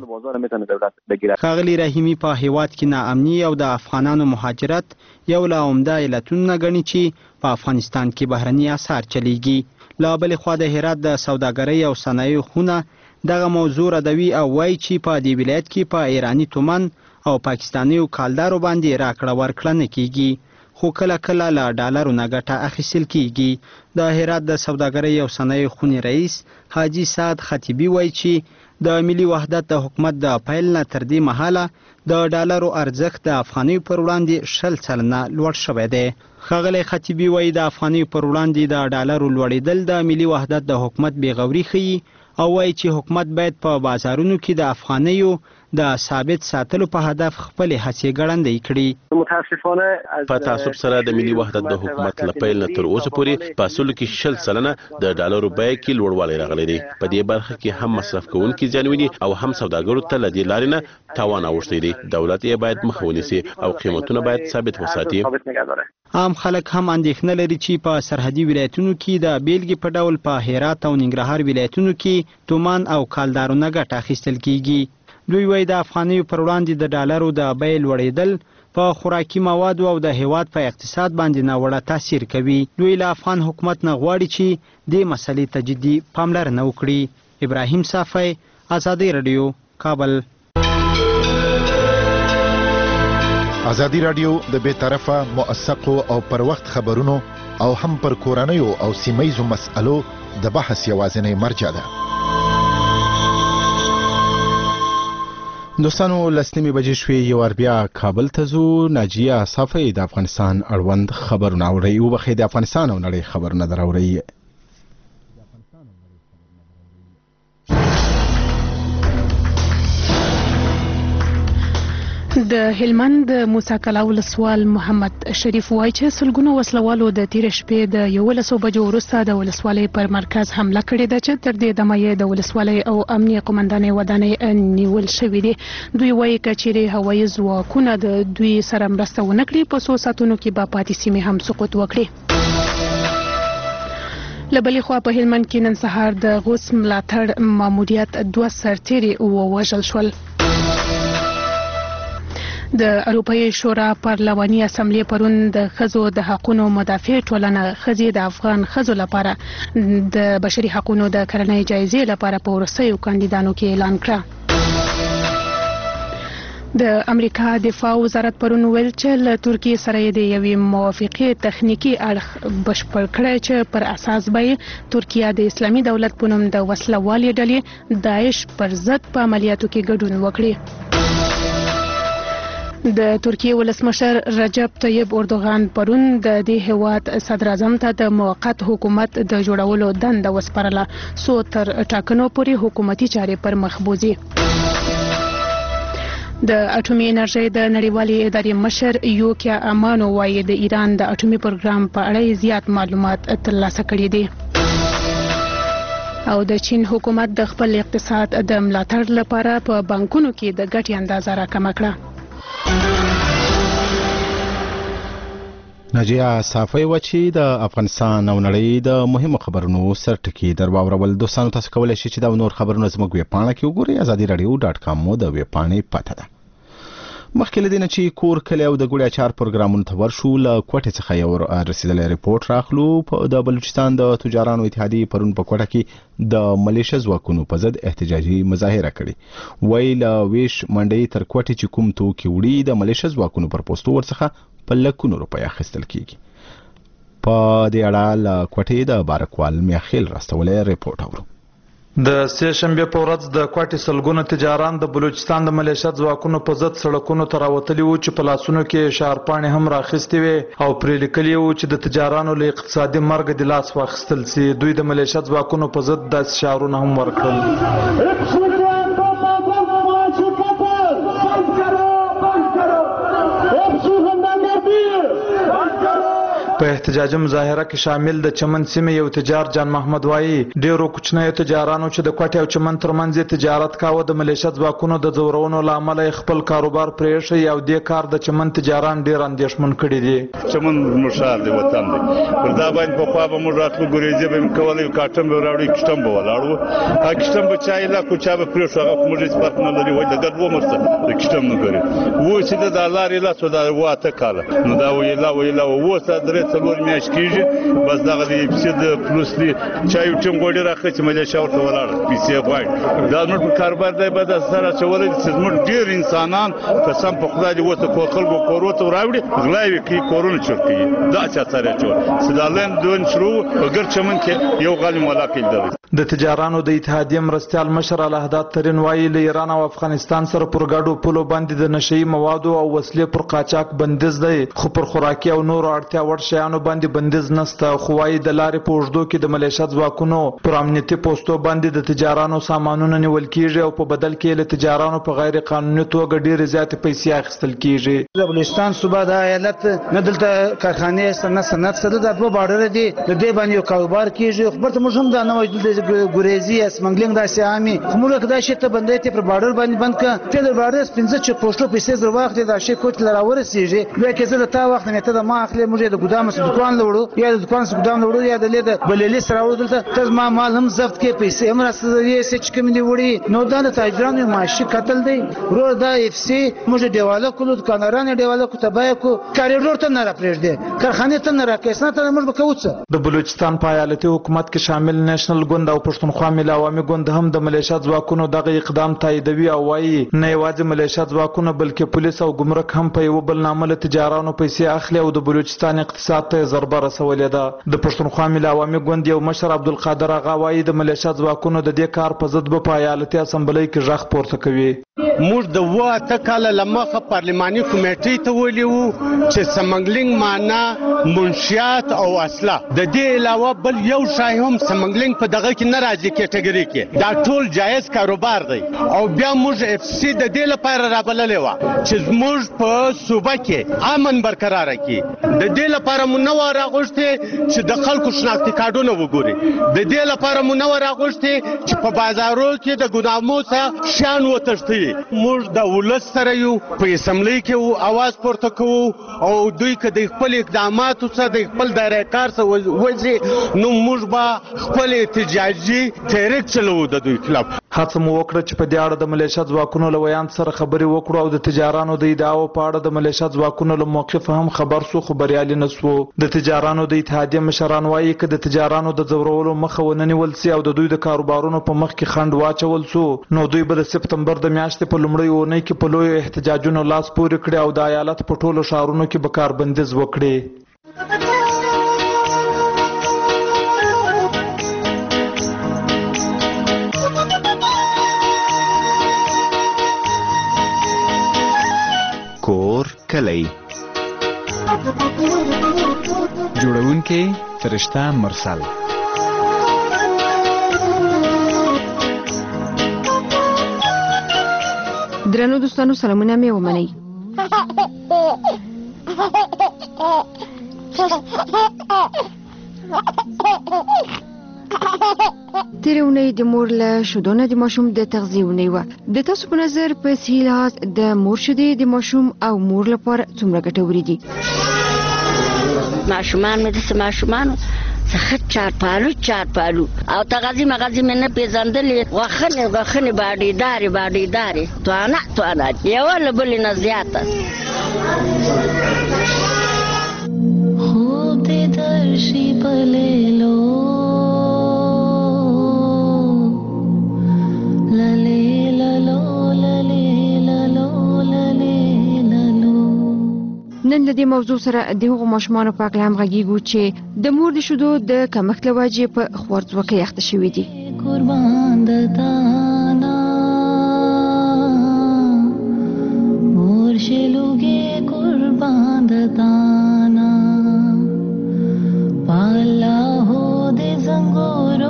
راولي. ښاغلي رحیمي په هیواد کې ناامني او د افغانانو مهاجرت یو له عمده علتونو ګڼي چې په افغانستان کې بهرني اسعار چلیږي. لا بلې خوا د هرات د سوداګرۍ او صنایعو خونه دغه موضوع ردوي او وایي چې په دې ولایت کې په ایراني تومن او پاکستانیو کالدارو باندې راکړه ورکړه نه کیږي، خو کله کله له ډالرو نه ګټه اخیستل کیږي. د هرات د سوداګرۍ او صنایعو خونې رئیس حاجي سعد خطیبي وایي چې د ملي وحدت د حکومت د پیل نه تر دې مهاله د ډالرو ارزښت د افغانیو پر وړاندې 0% لوړ شوی دی. ښاغلی خطیبي وایي د افغانیو پر وړاندې د ډالرو لوړېدل د ملي وحدت د حکومت بېغوري ښیي او وایي چې حکومت باید په بازارونو کې د افغانیو د ثابت ساتلو په هدف خپلې هڅې ګړندۍ کړي. متاسفانه په تعصب سره د ملي وحدت د حکومت له پیل نه تر اوسه پورې په اصولو کې 0% د ډالرو بیه کې لوړوالی راغلی دی. په دې برخه کې هم مصرف کوونکي زیان ویني او هم سوداګرو ته له دې لارې نه تاوان اوښتی دی. دولت یې باید مخه ونیسي او قیمتونه باید ثابت وساتي. عام خلک هم اندېښنه لري چې په سرحدي ولایتونو کې د بیلګې په ډول په هرات او ننګرهار ولایتونو کې تومان او کالدارو نه ګټه اخیستل کیږي. دوی وایي د افغانیو پر وړاندې د ډالرو د بیې لوړېدل په خوراکي موادو او د هیواد په اقتصاد باندې ناوړه تاثیر کوي. دوی له افغان حکومت نه غواړي چې دې مسلې ته جدي پاملرنه وکړي. ابراهیم صافی، ازادي رادیو، کابل. ازادي رادیو د بیطرفه، موثقو او پر وخت خبرونو او هم پر کورنیو او سیمایزو مسألو د بحث یوازینی مرجع ده. دوستانو لسنیمې بجې شوې یو بیا کابل ته ځو. ناجیه صافی د افغانستان اړوند خبرونه اوري. وبخښئ، د افغانستان او نړۍ خبرونه دراوري. د هلمند موسی کلا ولسوال محمد شریف وایي چې سلګونه وسلوالو د تیر شپې د 11 بجو وروسته د ولسوالۍ پر مرکز حمله کړې ده چې تر دې دمه یې د ولسوالۍ او امنیه قومندانۍ ودانۍ نیول شوې دي. دوی وایي که چیرې هوایي ځواکونه د دوی سره مرسته ونه کړي په څو ساعتونو کې به پاتې سیمې هم سقوط وکړي. له بلې خوا په هلمند کې نن سهار د غوث ملاتړ ماموریت 2 سرتیري ووژل شول. د اروپایي شورا پارلماني اسمبلی پرون د ښځو د حقوقو مدافع ټولنه ښځې د افغان ښځو لپاره د بشري حقوقو د کړنې جایزې لپاره په وروستیو کاندیدانو کې اعلان کړ. د امریکا دفاع وزارت پرون ویل چې له ترکیې سره د یوې موافقې تخنیکی اړخ بشپړ کړی چې پر اساس به ترکیه د اسلامي دولت په نوم د وسله والې ډلې داعش پر ضد په عملیاتو کې ګډون وکړي. د ترکیې ولسمشر رجب طیب اردوغان پرون د دې هیواد صدر اعظم ته د موقت حکومت د جوړولو دنده وسپارله څو تر ټاکنو پورې حکومتي چارې پر مخ بوځي. د اټومي انرژۍ د نړیوالې ادارې مشر یوکیا امانو وایي د ایران د اټومي پروګرام په اړه زیات معلومات ترلاسه کړي دي. او د چین حکومت د خپل اقتصاد د ملاتړ لپاره په بانکونو کې د ګټې اندازه راکمه کړه. ناجیه صافی و چې د افغانستان او نړۍ د مهمو خبرونو سرټکی درواورول. دوستانو تاسو کولای شئ چې دا نور خبرونه زموږ ویب پاڼه کې وګورئ. azadiradio.com مو د ویب پاڼې پته ده. مخکې له دې نه چې کور کلی او د ګوړې اچار پروګرامونو ته ورشو، له کوټې څخه یو رسېدلی ریپورټ راخلو. د بلوچستان د تجارانو اتحادیې پرون په کوټه کې د ملیشه ځواکونو په ضد احتجاجي مظاهره کړې. وایي له ویش منډۍ تر کوټې چې کوم توکي وړي د ملیشه ځواکونو پر پوستو ورڅخه په لکونو روپۍ اخیستل کیږي. په دې اړه له کوټې د بارکوال میاخیل راستولی ریپورټ اورو. د سه شنبه په ورځ د کوټې سلګونه تجاران د بلوچستان د ملیشه ځواکونو په ضد سړکونو ته راوتلي وو چې په لاسونو کې شارپاڼې هم راخیستې وې او پرې لیکلي وو چې د تجارانو له اقتصادي مرګ د لاس واخیستل سي. دوی د ملیشه ځواکونو په ضد داسې شعارونه هم ورکړل. په احتجاجي مظاهره کې شامل د چمن سیمې یو تجار جان محمد وایي ډیرو کوچنیو تجارانو چې د کوټې او چمن ترمنځ تجارت کاوه د ملیشه ځواکونو د زورونو له امله خپل کاروبار پرېښی او د کار د چمن تجاران ډیر اندېښمن کړي دي. چمن مشال دی وطن دی پر دا باندې په خوا به موږ راتلو ګریزي به کولای کاټم به راوړي کشتم به ولاړو ها کشتم به چای لا کو چا به پرېښو هغه موږ هیڅ فرق نه لري وای د ګډ و مرسته د کشتم نه کوي وو چې د لارې لا څو دا واته کاله نو دا ویلا وو څه څلور میاشت کېږي بس دغه د پیسې د فلوس دی چای ټیم غوډي راخه چې ملیشه ورته ولاړ پیسې غواړي دا نور په کاروبار دی به د سره چولې چې موږ ډیر انسانان قسم په خدای دی وته کو خلکو کوروته راوړي غلاوي کی کورونه چورتي دا چې سره چور سدالن دون شروع وګر چمن کې یو غالي مولا کېدل. د تجارانو د اتحادیې مرستيال مشر الهداد ترين وایي له ایران او افغانستان سره پر ګډو پولو باندې د نشئی موادو او وسلې پر قاچاق بندیز دی خو پر خوراکي او نور اړتیا وړ شیانو باندې بندیز نشته. خو وايي د لارې په اوږدو کې د ملیشه ځواکونو پر امنیتي پوسټو باندې د تجارانو سامانونه نیول کیږي او په بدل کې له تجارانو په غیر قانوني توګه ډېرې زیاتې پیسې اخیستل کیږي. د بلوچستان صوبه د ایالت نه دلته کارخانې سره صنعت سره د دوه بارډر دي د دې باندې یو کاروبار کیږي خو برته موږ هم دا نه وایي د ګریزي سمګلینګ داسې عامي خموله کدا شي ته بندې ته پر بارډر باندې بند ک ته د بارډر 15 چې پوسټو پیسې زر وخت دا شي کوټ لرا ورسیږي بیا کې زه تا وخت نه ته د ما اخلي موږ د ګدام څخه دکان لوړو یا د دکان څخه ګدام لوړو یا د لید بللی سره وړو دلته ته ما مال هم ضبط کې پیسې هم راځي چې کوم دی وړي نو دا د تاجرانو معاشي قتل دی ورو دا اف سي موږ دیواله کولو دکانارانه دیواله کو تبای کو کاریډور ته نه راپرېږدي کارخانه ته نه راکېسنه ته موږ وکوڅه د بلوچستان په ایالتي حکومت کې شامل نېشنل ګوند او پښتونخوا ملي عوامي ګوند هم د ملیشیا ځواکونو دغه اقدام تاییدوي او وايي نه یوازې ملیشیا ځواکونه بلکې پولیس او ګمرک هم په یو بل نامه له تجارانو پیسې اخلي او د بلوچستان اقتصاد ته ضربه رسولې ده د پښتونخوا ملي عوامي ګوند یو مشر عبدالقادر اغا وايي د ملیشیا ځواکونو د دې کار په ضد په ایالتي اسمبلی کې غږ پورته کوي موږ د واته کاله لمخه پارلماني کمیټې ته ویلي وو چې سمګلینګ معنا منشیات او اسلحه د دې علاوه بل یو شای هم سمګلینګ په دغه کې نه راځي کټګوري کې دا ټول جایز کاروبار دی او بیا موږ اف سي د دې لپاره رابللې و چې موږ په صوبه کې امن برقرار کړي د دې لپاره مو نو راغوښته چې د خلکو شناختی کارډونه وګوري د دې لپاره مو نو راغوښته چې په بازارو کې د ګدامو څخه شان وتښتي موږ د ولس سره یو په اسمبلی کې आवाज پورته کوو او دوی که د خپل اقداماتو څخه د خپل دایره کار څخه وځي نو موږ به خپل احتجاجي تحریک چلو د دوی خلاف هڅه مو وکړه چې په دې اړه د ملیشیا ځواکونو له ویان سره خبرې وکړو او د تجارانو د ادعاو په اړه د ملیشیا ځواکونو له موقف هم خبر سو خو بریالي نه سو د تجارانو د اتحادیه مشران وایي چې د تجارانو د ځورولو مخه ونیول سي او د دوی د کاروبارونو په مخ کې خنډ واچول سو نو دوی به د سپتمبر د میاشتې په لومړۍ اونۍ کې په لوی احتجاجونو لاس پورې کړي او د ایالت په ټولو ښارونو کې به کاربندیز وکړي کور کلی جوړونکي فرشته مرسل درنو دوستانو سلامونه مې ومنئ تیرې اونۍ د مور له شیدو نه د ماشوم د تغذیې اونۍ وه د تاسو په نظر په صحي لحاظ د مور شیدې د ماشوم او مور لپاره څومره ګټورې دي ماشومان مې داسې ماشومانو څخه چارپالو او تغذی مغذی مې نه پیژندلې غوښنې باډیدارې توانه یوه له بلې نه زیاته خوب دې درشي په لیلو نن د دې موضوع سره د هغو ماشومانو په اړه هم غږیږو چې د مور د شیدو د کمښت له وجې په خوارځواکۍ اخته شوي دي قربان د تانا مور شلوګې قربان د تانا پالا هو د زنګورو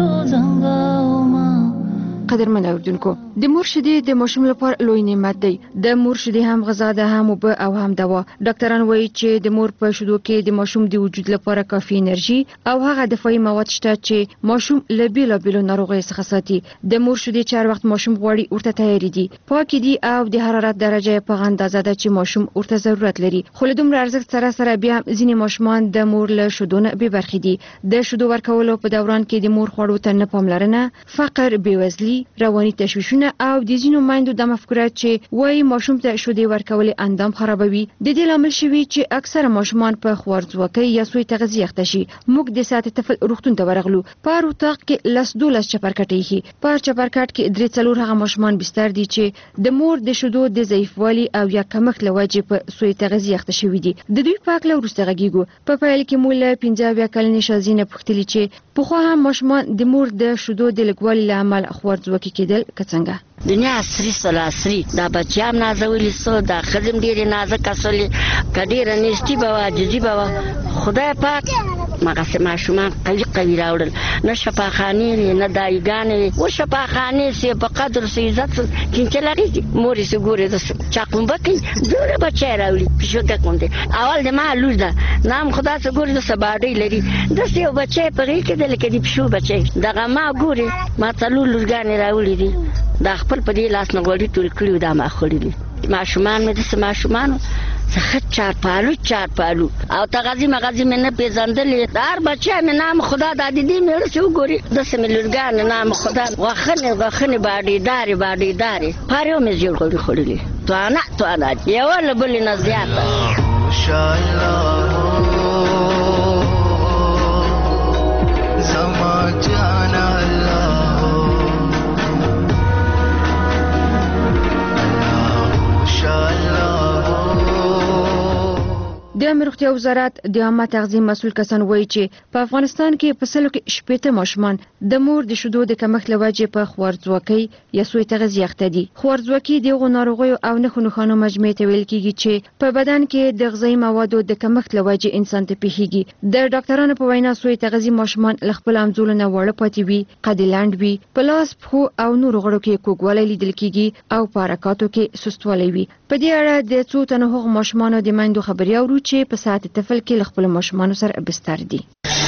قدرمن اوردونکو د مور شیدې د ماشوم لپاره لوی نعمت دی د مور شیدې هم غذا ده هم اوبه او هم دوا ډاکټران وایي چې د مور په شیدو کې د ماشوم د وجود لپاره کافي انرژي او هغه دفاعي مواد شته چې ماشوم له بیلابیلو ناروغیو څخه ساتي د مور شیدې چې هر وخت ماشوم غواړي ورته تیارې دي پاکې دي او د حرارت درجه یې په اندازه ده چې ماشوم ورته ضرورت لري خو له دومره ارزښت سره بیا ځینې ماشومان د مور له شیدو نه بې برخې دي د شیدو ورکولو په دوران کې د مور خوړو ته نه پاملرنه فقر بېوزلي رواني تشویشونه او د ځینو میندو د مفکوره چې وایي ماشوم ته شیدې ورکول اندام خرابوي د دې لامل شوي چې اکثره ماشومان په خوارځواکۍ یا سوی تغذیه اخته شي موږ د ساعت طفل روغتون ته ورغلو په اتاق کې 12 چپرکټې هي په چپرکټ کې 3 هغه ماشومان بستر دي چې د مور د شیدو د ضعیفوالي او یا کمښت له وجې په سوی تغذیه اخته شوي دي د دوی پاک له وروسته غږیږو په پیل کې مو له 15 کلنې شازینه پوښتلې چې پخوا هم ماشومان د مور د شیدو د لږوالي له امله خوارځواکي کېدل که څنګه دنیا عصري دا بچیام نازولي سو دا خزم ډېرې نازکه سولې که ډېره نیستي به وه عاجزي به وه خدای پاک مغه ماشومان قوي راوړل نه شفاخانه نه دایګانې و شفاخانه سي په قدر سي عزت چې لري موري سي ګوري د چاقومبه کې دوره بچی راوړي پښو ته کوم دي اول د ما لور ده نام خدا سي ګوري د سباډي لري د سي بچی په غي کې د لکه دي پښو بچی دغه ما ګوري ما تلو لورګانې راوړي دي دا خپل په دې لاس نه غوړي ټول کړیو دا ما خړلې ماشومان مې د ماشومان څخه چار پالو او تغازی مغازی مې نه پیژندلې دار بچی مې نام خدا د دې مې رسو ګوري د سملورګان نام خدا غخنه باډي داري پاره مې جوړ خړلې تو انا یو له بل نه زیاته زما جان الله د امروختیا وزارت د عامه تغذیه مسؤل کسان وایي چې په افغانستان کې په سلو کې شپېته ماشومان د مور د شیدو د کمښت له وجې په خوارځواکۍ یا سوء تغذیه اخته دي. خوارځواکي دغو ناروغیو او نښو مجموعې ته ویل کېږي چې په بدن کې د غذایي موادو د کمښت له وجې انسان ته پیښیږي. د ډاکټرانو په وینا سوء تغذیه ماشومان له خپل همزولو نه واړه پاتې وي، قد لنډ وي، په لاس پښو او نورو غړو کې کوږوالی لیدل کېږي او په حرکاتو کې سستوالی وي. په دې اړه د څو تنو هغو ماشومانو د میندو خبرې اورو چې په ساعت طفل کې له خپل ماشومانو سره بستر دي.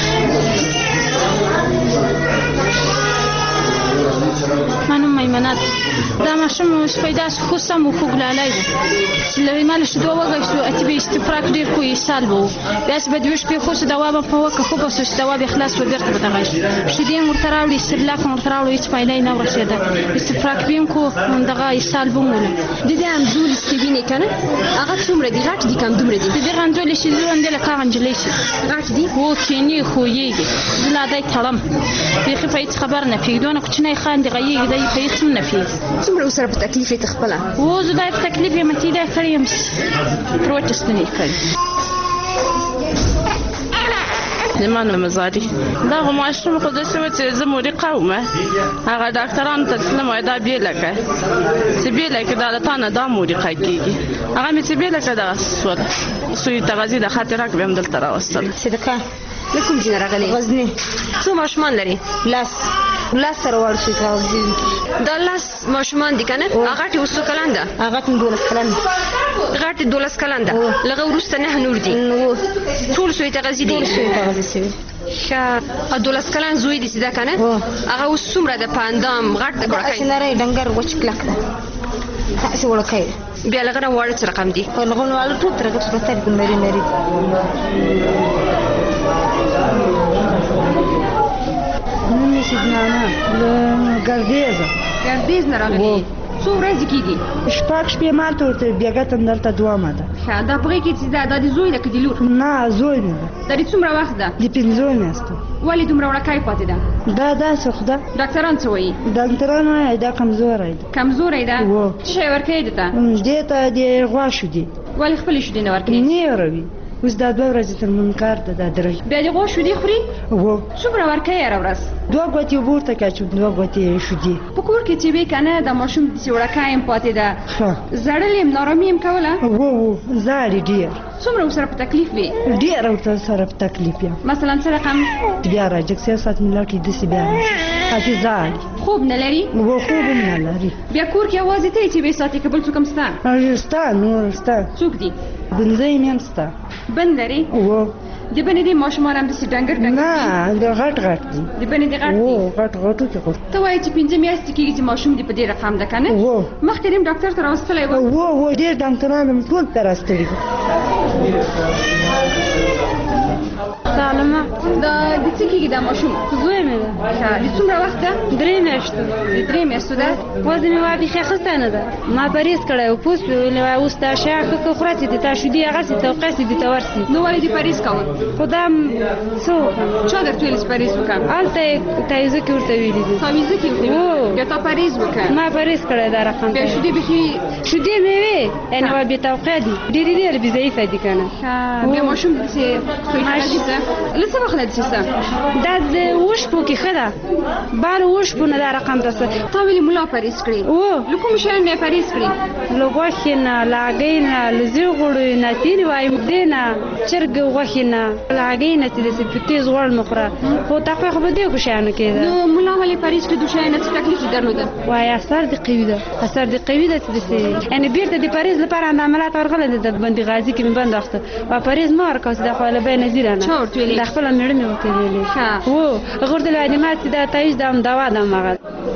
منم میمنات دا ماشوم پیدا خو سم خوګلالای لوي مال شدو وګښتو اتبي استفراق ډیر کوی سال وو بس بدوش په خو دوا په وکه خو بس دوا به خلاص وبرته بتغش شدين مرتراولي سلاف مرتراولي هیڅ فائدې نه ورسېده استفراق بیم کو دغه سال بومول د دې انزول سکوینه کنه هغه څومره دی غټ دي کم دومره دي د دې انزول شي زوند له کارنجلې شي غټ دي وو کینی خو یېږي لا دای تړم به خفایت خبر نه پیډونه کوچنی خان دی غیږي دی په هیڅ نه پیډ څومره سره په تکلیف تخپله وو زه د تکلیف یې متي ده کړم پروتست نه کړ زمانه مزادي دا ماشوم خو د سوت زموري قومه هغه ډاکټرانو ته تلم دا بیلکه سبیلکه دا تانه دا موري قایږي هغه مې سبیلکه دا سوی تغذیه د خاطر راک بهم دلته راوستل صدقه لکم جن راغلي غزني څو ماشومان لري لاس سره ورسې تغذیه دا لاس ماشومان دي کنه هغه ټي وسو کلنده هغه 12 کلنده غاټ 12 کلنده لغه ورسته نه نور دي ټول سوی تغذیه دي ښه 12 کلن زوی دي سیده کنه هغه اوس څومره د پاندام غټ د کړکای سنره ډنګر وچ کلک ده تاسو ورکای بیا لغه وړ څه رقم دي لغه وړ ټول ترګه څه ته کوم مری نن سیدنانه ګردیز نه راغلی څو ورځې کېږي شپږ شپې ماته ورته بیاګه دلته دوه ماته ښه دا په کې چې دا د زوی ده که د لور نه زوی نه ده د څومره وخت ده د 15 میاشتو ولې دومره وړکۍ پاتې ده دا داسې خو ده ډاکټران څه وایي ډاکټران وایي دا کمزوری ده کمزوری ده څه شی ورکوي ده ته دې ته د غوا شودې ولې خپلې شودې نه ورکوي نه یې وروي اوس دا 2 ورځې تر منکار ده دا درې بیا د غوا شودې خوري و څومره ورکوي هره ورځ 2 غوټې ورته کاچو 2 غوټې شودې په کور کې چې وې کنه د ماشوم د وړکۍ هم پاتې ده زړلې هم نارامي هم کوله و زاري ډیر څومره سره په تکلیف وي ډیر ورته سره په تکلیف یم مثلا څه رقم بیا راځي سیاست ملاتړ د سی بیا هغه زال خوب نه لري و خوب نه لري بیا کور کې आवाज ته چې به ساتي کبل څوک هم ستا نور ستا څوک دي بنځای مې هم ستا بند لري و د بنې د ماشومان هم د ډنګر نه د غټ دي د بنې د غټ دي غټو کې خو ته وایي چې 15 میاشتې کېږي چې ماشوم دې په دې رقم ده کنه مخکې هم ډاکټر ته راوستلی و ډېر ډاکټران هم ټول ته راستلي سلامه دا د څه کېږي دا ماشوم زوی مې ده د څومره وخت ده 3 میاشتې د 3 میاشتو ده وزن مې وا بیخي ښه نه ده ما پرهیز کړی و پوس مې اوس تا شی ښه خورې دي تا شودې هغسې توقع دي ته ورسي نو ولې دې پرهیز کوه خو دا څه وکړم چا درته ویلي چې پرهیز وکړم هلته تایزه کې ورته ویلي دي تاویزه کې ورته بیا تا پرهیز وکړه ما پرهیز کړی دا رقم بیا شودې بیخي شودې مې وې یعنې وا بې توقع دي ډېرې بې ضعیفه دي که نه بیا ماشوم داسې له څه وخت نه داسې دا د وشپو کې ښه ده بار وشپو نه دا رقم ده څه تا ویلې ملا پرهیز کړي له کوم شیانو نه پرهیز کړي له غوښې نه له هګۍ نه له زیړ غوړیو نه تېرې وایم دې نه چرګ غوښې نه له هګۍ نه چې داسې په تېز غوړ مه خوره خو تقوی خو په دې شیانو کې ده نو ملا ولې پرهیز کړي دوه شیانو څه تکلیف یې درلوده وایي اثر دې قوي ده اثر دې قوي ده چې داسې یعنې بېرته د پرهیز لپاره د عملیات ورغلی ده د بندي غازي کې مې بند واخته و پرهیز مه ورکوه چې دا خو له بی نظیره نه چا ورته ویلې دا خپله مېړه مې ورته ویلې هو هغه ورته ویلې ما چې دا تایز ده هم دوا ده همغه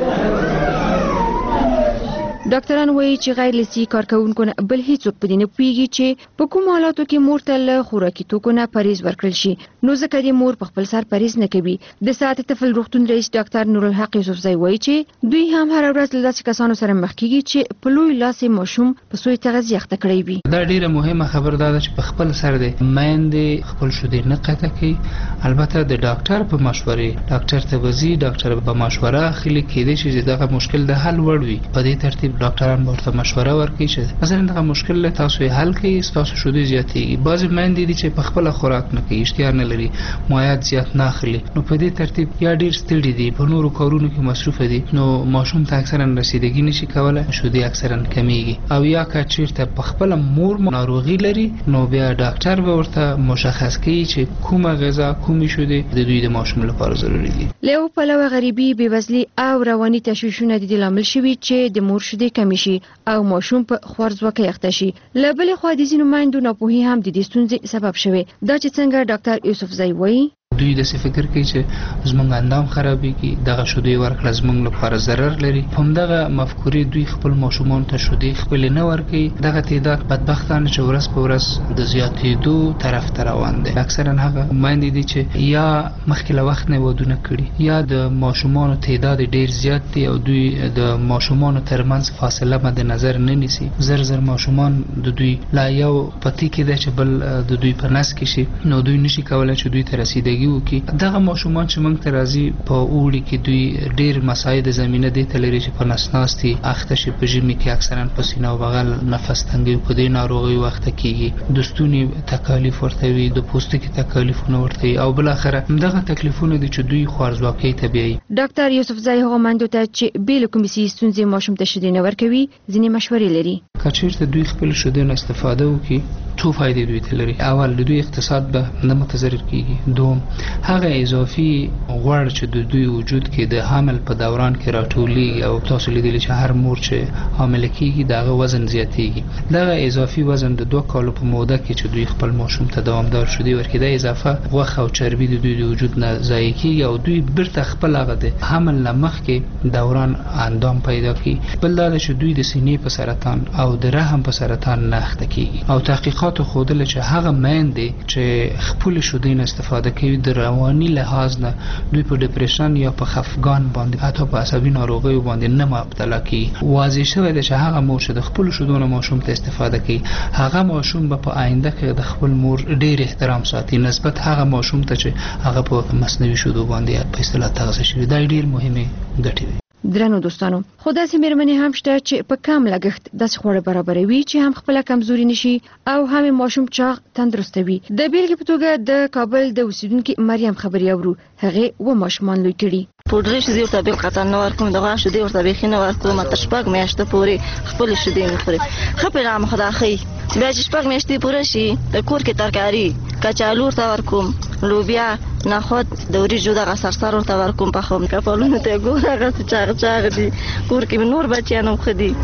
ډاکټران وایي چې غیر لاسي کارکوونکو نه بل هیڅوک په دې نه پوهیږي چې په کوم حالاتو کې مور ته له خوراکي توکو نه پرهیز ورکړل شي نو ځکه د مور په خپل سر پرهیز نه کوي د ساعت طفل روغتون رئیس ډاکټر نورالحق یوسفزی وایي چې دوی هم هر ورځ له داسې کسانو سره مخ کیږي چې په لوی لاس ماشوم په سوی تغذیه اخته کړی وي دا ډیره مهمه خبر ده چې په خپل سر د مایندې خپل شودې نه قطع کوي البته د ډاکټر په مشورې ډاکټر ته وزي ډاکټر په مشوره خلی کېدې چې دغه مشکل د حل وړ وي په دې ترتیب ډاکټران ورته مشوره ورکړي چې مثلا دغه مشکل له تاسو حل کړئ تاسو شودې زیاتېږي بعضې میندې دي چې په خپله خوراک نه کوي اشتها نه لري مایعات زیات نه اخلي نو په دې ترتیب یا ډېر ستړي دي په نورو کارونو کې مصروفه دي نو ماشوم ته اکثرا رسیدګي نشي کولی شودې اکثرا کمیږي او یا که چېرته په خپله مور ناروغي لري نو بیا ډاکټر به ورته مشخص کوي چې کومه غذا کومې شودې د دوی د ماشوم لپاره ضروري دي له یو پلوه غریبي بېوزلي او رواني تشویشونه د دې لامل شوي چې د مور شیدې کمې شي او ماشوم په خوارځواکۍ اخته شي له بلې خوا د ځینو میندو ناپوهي هم د دې ستونزې سبب شوی دا چې څنګه ډاکټر یوسفزی وایي دوی داسې فکر کوي چې زموږ اندام خرابېږي دغه شودې ورکړه زموږ لپاره ضرر لري په همدغه مفکورې دوی خپل ماشومانو ته شودې خپلې نه ورکوي دغه تعداد بدبختانه چې ورځ په ورځ د زیاتېدو طرف ته روان دی اکثرا هغه میندې دي چې یا مخکې له وخت نه ودونه کړي یا د ماشومانو تعداد ډېر زیات دی او دوی د ماشومانو ترمنځ فاصله مد نظر نه نیسي زر زر ماشومان د دوی لا یو پتی کې دی چې بل د دوی په نس کې شي نو دوی نشي کولی چې دوی ته رسیدګي وکړي دغه ماشومان چې موږ ته راځي په اوړي کې دوی ډېر مساعد زمینه دې ته لري چې په نس ناستي اخته شي په ژمي کې اکثرا په سینه او بغل نفس تنګي په دې ناروغیو اخته کیږي د ستوني تکالیف ورته وي د پوستکي تکالیفونه ورته وي او بل اخره دغه تکلیفونه دي چې دوی خوارځواکۍ ته بیایي ډاکټر یوسفزی هغه میندو ته چې بې له کومې ستونزې ماشوم ته شیدې نه ورکوي ځینې مشورې لري که چېرته دوی خپل شیدې نه استفاده وکړي څو فایدې دوی ته لري اول د دوی اقتصاد به نه متضرر کیږي دوم هغه اضافي غوړ چې د دوی وجود کې د حمل په دوران کې راټولېږي او تاسو لیدلی چې هر مور چې حامله کیږي دغه وزن زیاتېږي دغه اضافي وزن د 2 کالو په موده کې چې دوی خپل ماشوم ته دوامدار شودې ورکړي د اضافه غوښه او چربي د دوی د وجود نه ضایع کیږي او دوی بیرته خپل هغه د حمل نه مخکې دوران اندام پیدا کوي بل دا چې دوی د سینې په سرطان او د رحم په سرطان نه اخته کیږي او تحقیقات ښودل چې هغه میندې چې خپل شودې نه استفاده کوي د رواني لحاظ نه دوی په ډیپریشن یا په خفګان باندې حتی په عصبي ناروغیو باندې نه مبتلا کیږي واضح شوی دی چې هغه مور چې د خپل شودو نه ماشوم ته استفاده کوي هغه ماشوم به په آینده کې د خپل مور ډیر احترام ساتي نسبت هغه ماشوم ته چې هغه په مصنوعي شودو باندې په اصطلاح تغذیه شوی دا ډیر مهمه ګټه دی درنو دوستانو خو داسې مېرمنې هم شته چې په کم لګښت داسې خواړه برابروي چې هم خپله کمزوري نشي او هم ماشوم چاغ تندرسته وي د بیلګې په توګه د کابل د اوسیدونکي مریم خبري اورو هغې و ماشومان لوی کړي پودري شدې ورته بیل قطع نه ورکوم دغه شدې ورته بیخي نه ورکوم تر شپږ میاشتې پورې خپل شدې نه خوري ښه پیغام خدا خي بیا چې شپږ میاشتې پوره شي د کور کې ترکاري کچالو ورته ورکوم لوبیا نخود د وریجو دغه سرسر ورته ورکوم پخوم کپالونه ته ګوره هغه چاغ دي کور کې نور بچیان هم ښه دي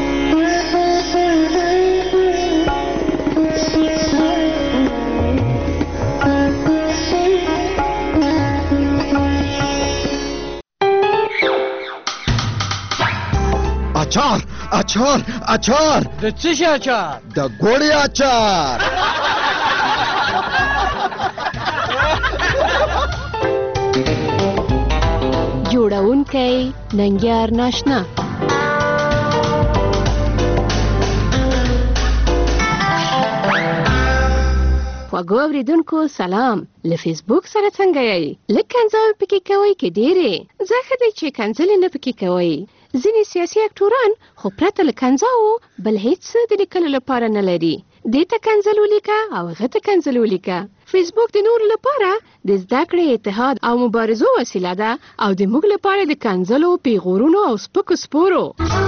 اچار اچار اچار د څه شي اچار د ګوړې اچار جوړونکی ننګیار ناشنا خواږه اوریدونکو سلام له فیسبوک سره څنګه یې لږ کنځاوې پکې کوئ که ډېرې ځه ښه دی چې کنځلې نه پکې کوئ ځینې سیاسي اکټوران خو پرته له کنځاوو بل هیڅ څه د لیکلو لپاره نه لري دې ته کنځل ولیکه او هغه ته کنځل ولیکه. فیسبوک د نورو لپاره د زده کړې، اتحاد او مبارزو وسیله ده او د موږ لپاره د کنځلو، پیغورونو او سپکو سپورو.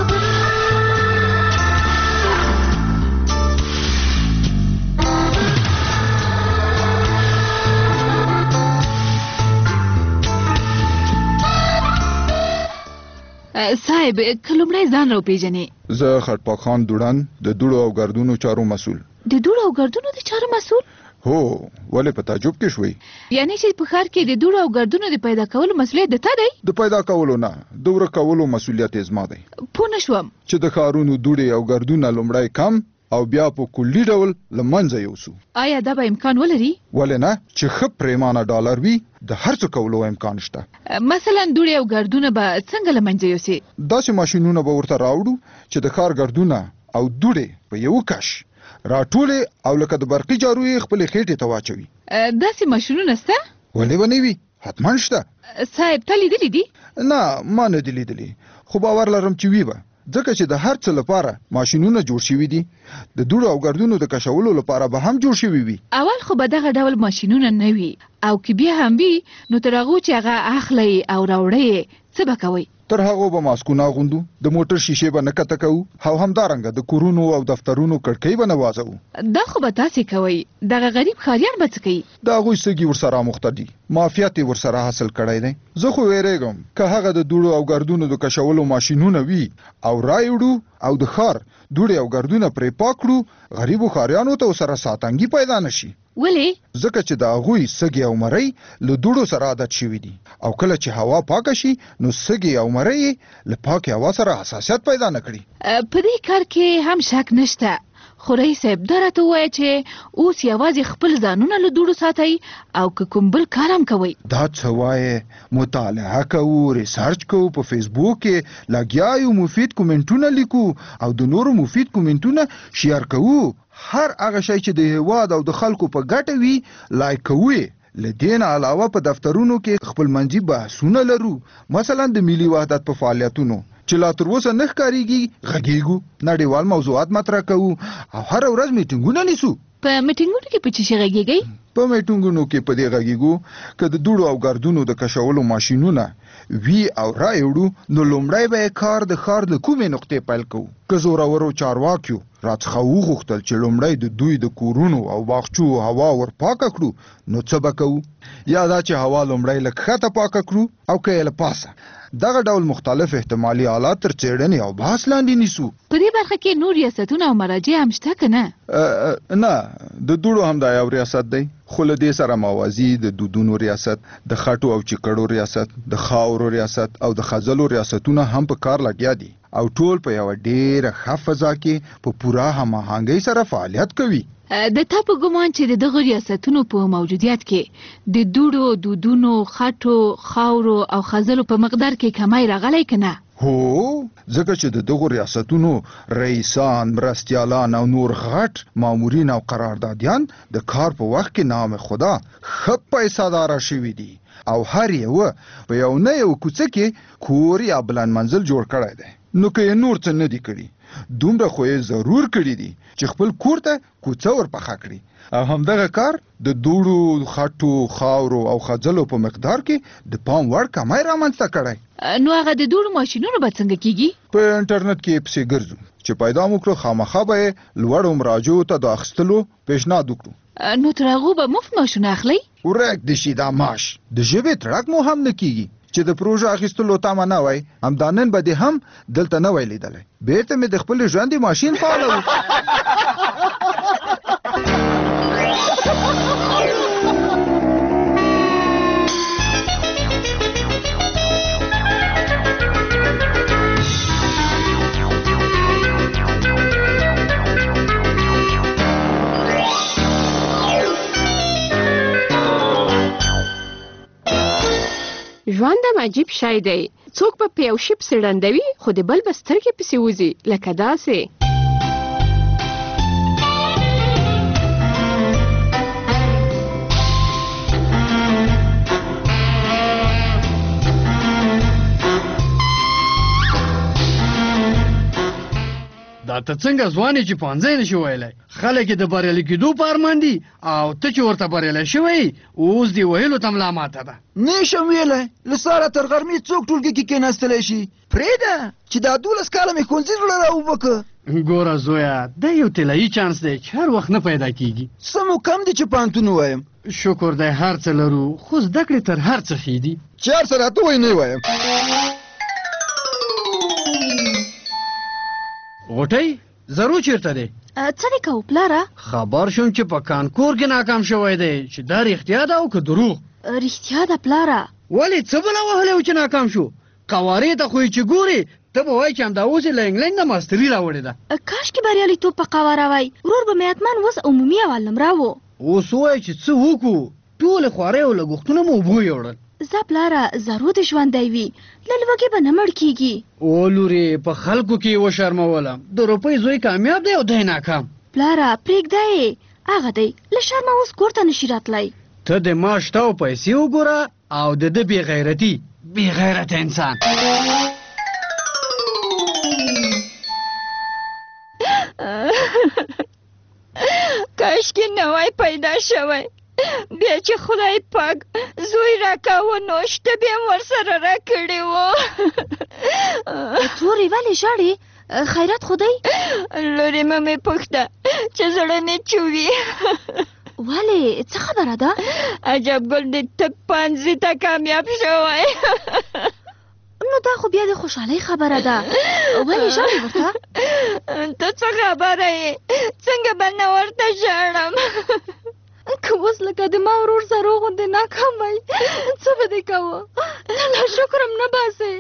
صاحب کلمړی ځان را پیژنې؟ زه خټپاک خان دوړن د دوړو او ګردونو چارو مسؤل. د دوړو او ګردونو د چارو مسؤل؟ هو، ولې په تعجب کې شوي؟ یعنی چې په ښار کې د دوړو او ګردونو د پیدا کولو مسؤلیت د تا دی؟ د پیدا کولو نه، د ورکولو مسؤلیت یې زما دی. پوه نه شوم. چې د ښارونو دوړې او ګردونه لومړی کم او بیا په کلي ډول له منځه یوسو. آیا دا به امکان ولري؟ ولې نه، چې ښه پریمانه ډالر وي د هر څه کولو امکان شته. مثلا دوړې او ګردونه به څنګه له منځه یوسي؟ داسې ماشینونه به ورته راوړو چې د ښار ګردونه او دوړې په یو کش راټولې او لکه د برقي جارو یې خپلې خېټې ته واچوي. داسې ماشینونه شته؟ ولې به نه وي، حتما شته. صاحب ته لیدلي دي؟ نه، ما نه دي لیدلي، خو باور لرم چې وي به، ځکه چې د هر څه لپاره ماشینونه جوړ شوي دي. د دوړو او ګردونو د کشولو لپاره به هم جوړ شوي وي. اول خو به دغه ډول ماشینونه نه وي، او که بیا هم وي نو تر هغو چې هغه اخلئ او راوړئ څه به کوئ؟ تر هغو به ماسکونه اغوندو، د موټر شیشې به نه کته کوو، او همدارنګه د کورونو او دفترونو کړکۍ به نه وازوو. دا خو به تاسې کوئ، دغه غریب ښاریان به څه کوي؟ د هغوی سږي ورسره اموخته دي، معافیت یې ورسره حاصل کړی دی. زه خو ویرېږم که هغه د دوړو او ګردونو د کشولو ماشینونه وي او رایوړو او د ښار دوړې او ګردونه پرې پاک کړو، غریبو ښاریانو ته ورسره ساتنګي پیدا نه شي. ولې؟ ځکه چې د هغوی سږي او مرۍ له دوړو سره عادت شوي دي، او کله چې هوا پاکه شي نو سږي او مرۍ له پاکې هوا سره حساسیت پیدا نه کړي. په دې کار کې هم شک نشته، خو رئیس صاحب دا راته ووایه چې اوس یوازې خپل ځانونه له دوړو ساتئ او که کوم بل کار هم کوئ. دا څه وایې؟ مطالعه کوو، ریسرچ کوو، په فیسبوک کې لګیا یو، مفید کومنټونه لیکو او د نورو مفید کومنټونه شیر کوو. هر هغه شی چې د هیواد او د خلکو په ګټه وي لایک کوو. له دې نه علاوه په دفترونو کې خپل منځي بحثونه لرو، مثلا د ملي وحدت په فعالیتونو چې لا تر اوسه نه ښکارېږي غږیږو، نړیوال موضوعات مطرح کوو او هره ورځ میټینګونه نیسو. په میټینګونو کې په څه شي غږیږئ؟ په میټینګونو کې په دې غږیږو که د دوړو او ګردونو د کشولو ماشینونه وی او رایوړو نو لومړی به یې کار د ښار د کومې نقطې پیل کوو. که زورورو چارواکیو راڅخه وغوښتل چې لومړی د دوی د کورونو او باغچو هوا ور پاکه کړو نو څه به کوو؟ یا دا چې هوا لومړی لږ ښکته پاکه کړو او که یې له پاسه. دغه ډول مختلف احتمالي حالات تر څېړنې او بحث لاندې نیسو. په دې برخه کې نور ریاستونه او مراجع هم شته که نه؟ نه، د دوړو هم دا یو ریاست دی، خو له دې سره موازي د دودونو ریاست، د خټو او چکړو ریاست، د خاورو ریاست او د خځلو ریاستونه هم په کار لګیا دي او ټول په یو ډېره ښه فضا کې په پوره هماهنګۍ سره فعالیت کوي. د تا په ګمان چې د دغو ریاستونو په موجودیت کې د دوړو، دودونو، خټو، خاورو او خځلو په مقدار کې کمی راغلی که نه؟ هو، ځکه چې د دغو ریاستونو رئیسان، مرستیالان او نور غټ مامورین او قراردادیان د کار په وخت کې نام خدا ښه پیسه داره شوي دي او هر یوه په یو نه یو کوڅه کې کور یا بلند منزل جوړ کړی دی. نو که یې نور څه نه دي کړي، دومره خو یې ضرور کړي دي چې خپل کور ته کوڅه ورپخه کړي. او همدغه کار د دوړو، خټو، خاورو او خځلو په مقدار کې د پام وړ کمی رامنځته کړی. نو هغه د دوړو ماشینونه به څنګه کیږي؟ په انټرنیټ کې پسې ګرځو چې پیدا مو کړو، خامخا به یې لوړو مراجعو ته د اخیستلو پیشنهاد وکړو. نو تر هغو به مفت ماشونه اخلئ؟ ورک دې شي دا معاش، د ژبې تړاک مو هم نه کیږي چې د پروژه اخیستلو تمه نه وای. همدا نن به دې هم دلته نه وای لیدلی، بیرته مې د خپل ژوندي ماشین فعالوو. ژوند هم عجیب شی دی، څوک به په یو شي پسې ړندوي خو د بل به سترګې پسې وځي، لکه داسې. دا ته څنګه ځوانې چې پانځه نشي ویلی خلک د بریالي کېدو په ارمان دي او ته چې ورته بریالی شوی اوس دې ویلو ته ملا ماته ده نشم ویلی له ساره تر غرمې څوک ټولګي کې کېناستلی شي پرېږده چې دا 12 کاله مې ښوونځي زړه راوبکه ګوره زویه دا یو طلایي چانس دی چې هر وخت نه پیدا کېږي څه مو کم دي چې پوهنتون ووایم شکر دی هر څه لرو خو زده کړې تر هر څه ښې دي چې هر څه راته وایي نه وایم غوټۍ زرو چیرته دی څه دې کوو پلاره خبر شوم چې په کانکور کې ناکام شوی دی چې دا رښتیا ده او که دروغ رښتیا ده پلاره ولې څه بله وهلی و چې ناکام شو قوارې ته خو یې چې ګورې ته به وایي چې همدا اوس یې له انګلینډ نه ماستري راوړې ده کاشکې بریالیتوب په قواره وای ورور به مې حتما اوس عمومي اول نمره و اوس ووایي چې څه وکړو ټولې خوارۍ او لګښتونه مو اوبو یوړل زه پلاره زرو دې ژوندی وي له لوږې به نه مړ کېږي او لورې په خلکو کې یې وشرمولم د روپۍ زوی کامیاب دی او دی ناکام پلاره پرېږده یې هغه دی له شرمه اوس کور ته نشي راتلی ته د ما شته او پیسې وګوره او د ده بې غیرتي بې غیرته انسان کاشکې نوی پیدا شوی بیا چې خدای پاک زوی راکاوه نو شته بیا هم ورسره راکړې وه تورې ولې ژاړې خیرات خو دی لورې مه مې پوښته چې زړه مې چوي ولې څه خبره ده عجب ګل دې ته پانځي ته کامیاب شوی نو دا خو بیا د خوشحالۍ خبره ده ولې ژاړې ورته ته څه خبره یې څنګه به نه ورته ژاړم که اوس لکه د ما ورور زرو غوندې ناکام وای څه به دې کوه لا شکرم نه باسې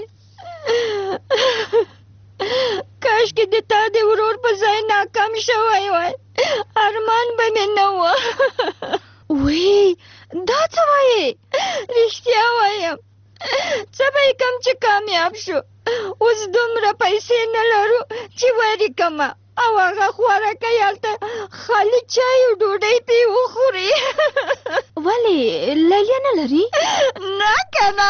کاشکې د تا د ورور په ځای ناکام شوی وای ارمان به مې نه وه وی دا څه وایې رښتیا وایم څه به یې کم چې کامیاب شو اوس دومره پیسې نه لرو چې وری کمه او هغه خوارکه هلته خالي چای او ډوډۍ پې وخوري ولې لیلیه نه لري نه که نه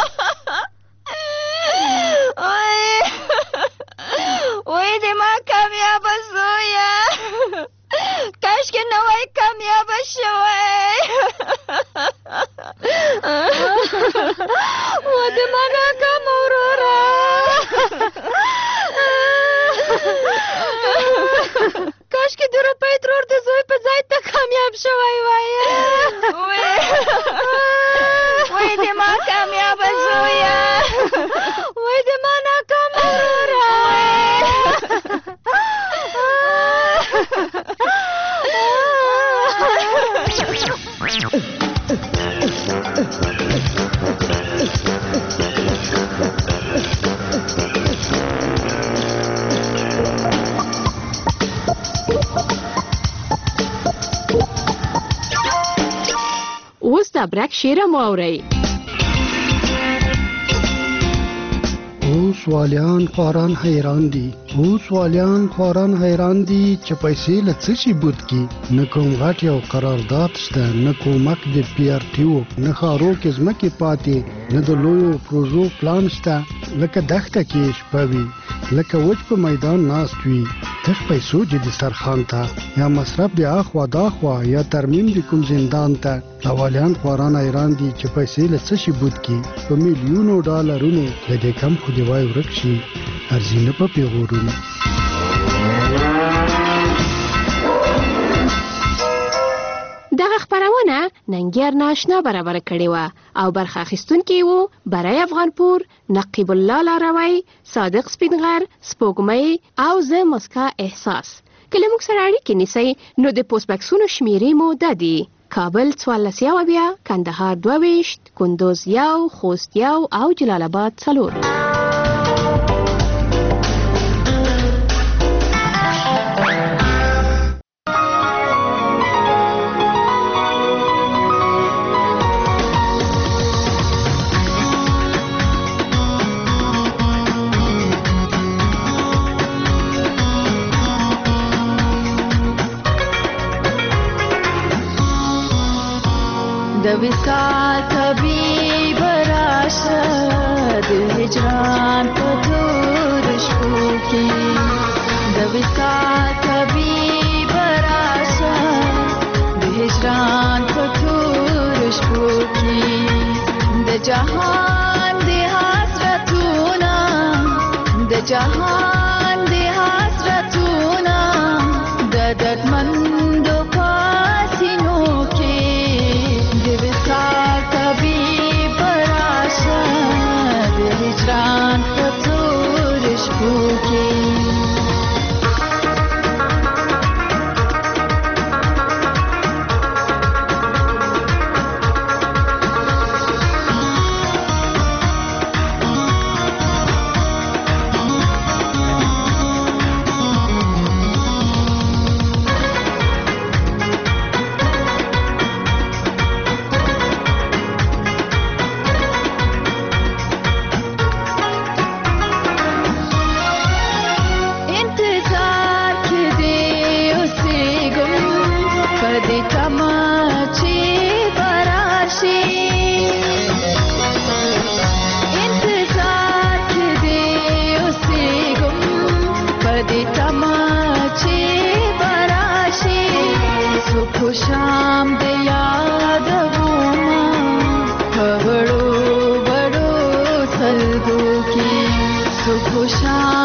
وای د ما کامیابه زویه کاشکې نه وای کامیابه شوی و د ما ناکامه وروره کاشکې د روپۍ ترور د زوی په ځای ته کامیاب شوی وای وای د ما کامیابه زویه وای د ما ناکامه وروره اوس د برک شعر مو اورئ اوس والیان خواران حیران دي چې پیسې له څه شي بوت کی نه کوم غټ یو قرارداد شته نه کومک د پی آر ټي او نه خارو کې ځمکې پاتې نه د لویو پروژو پلان شته لکه دښته کې شپوي لکه وچ په میدان ناست وي تش پیسو جدي سرخان ته یا مصرف د اخوا داخوا یا ترمیم د کوم زندان ته والیان خواران حیران دي چې پیسې له څه شي بوت کی په میلیونو ډالرونو لدې کم خو دی وای ورک شي ارزینه په پیغورونو دغه خبرونه ننګیر ناشنا برابر کړي و او برخه اخیستونکي وو برای افغانپور نقیب الله لاروی صادق سپینغر سپوږمۍ او زه مسکا احساس کله موږ سره اړیکې نیسئ نو د پوسټ بکسونو شمیرې مو دادي کابل 14 کندهار 22 کندوز 1 خوست 1 او جلال آباد 4 د وصال طبيب راشه د هجران په تور شپو کې د وصال طبیب راشه د هجران په تور شپو کې د جهان د حسرتونه د جهان د حسرتونه د دردمندو پاسینو کې د وصال طبیب راشه د هجران په تور شپو کې شام د یاد وما په وړو وړو سلګو کې صبح شام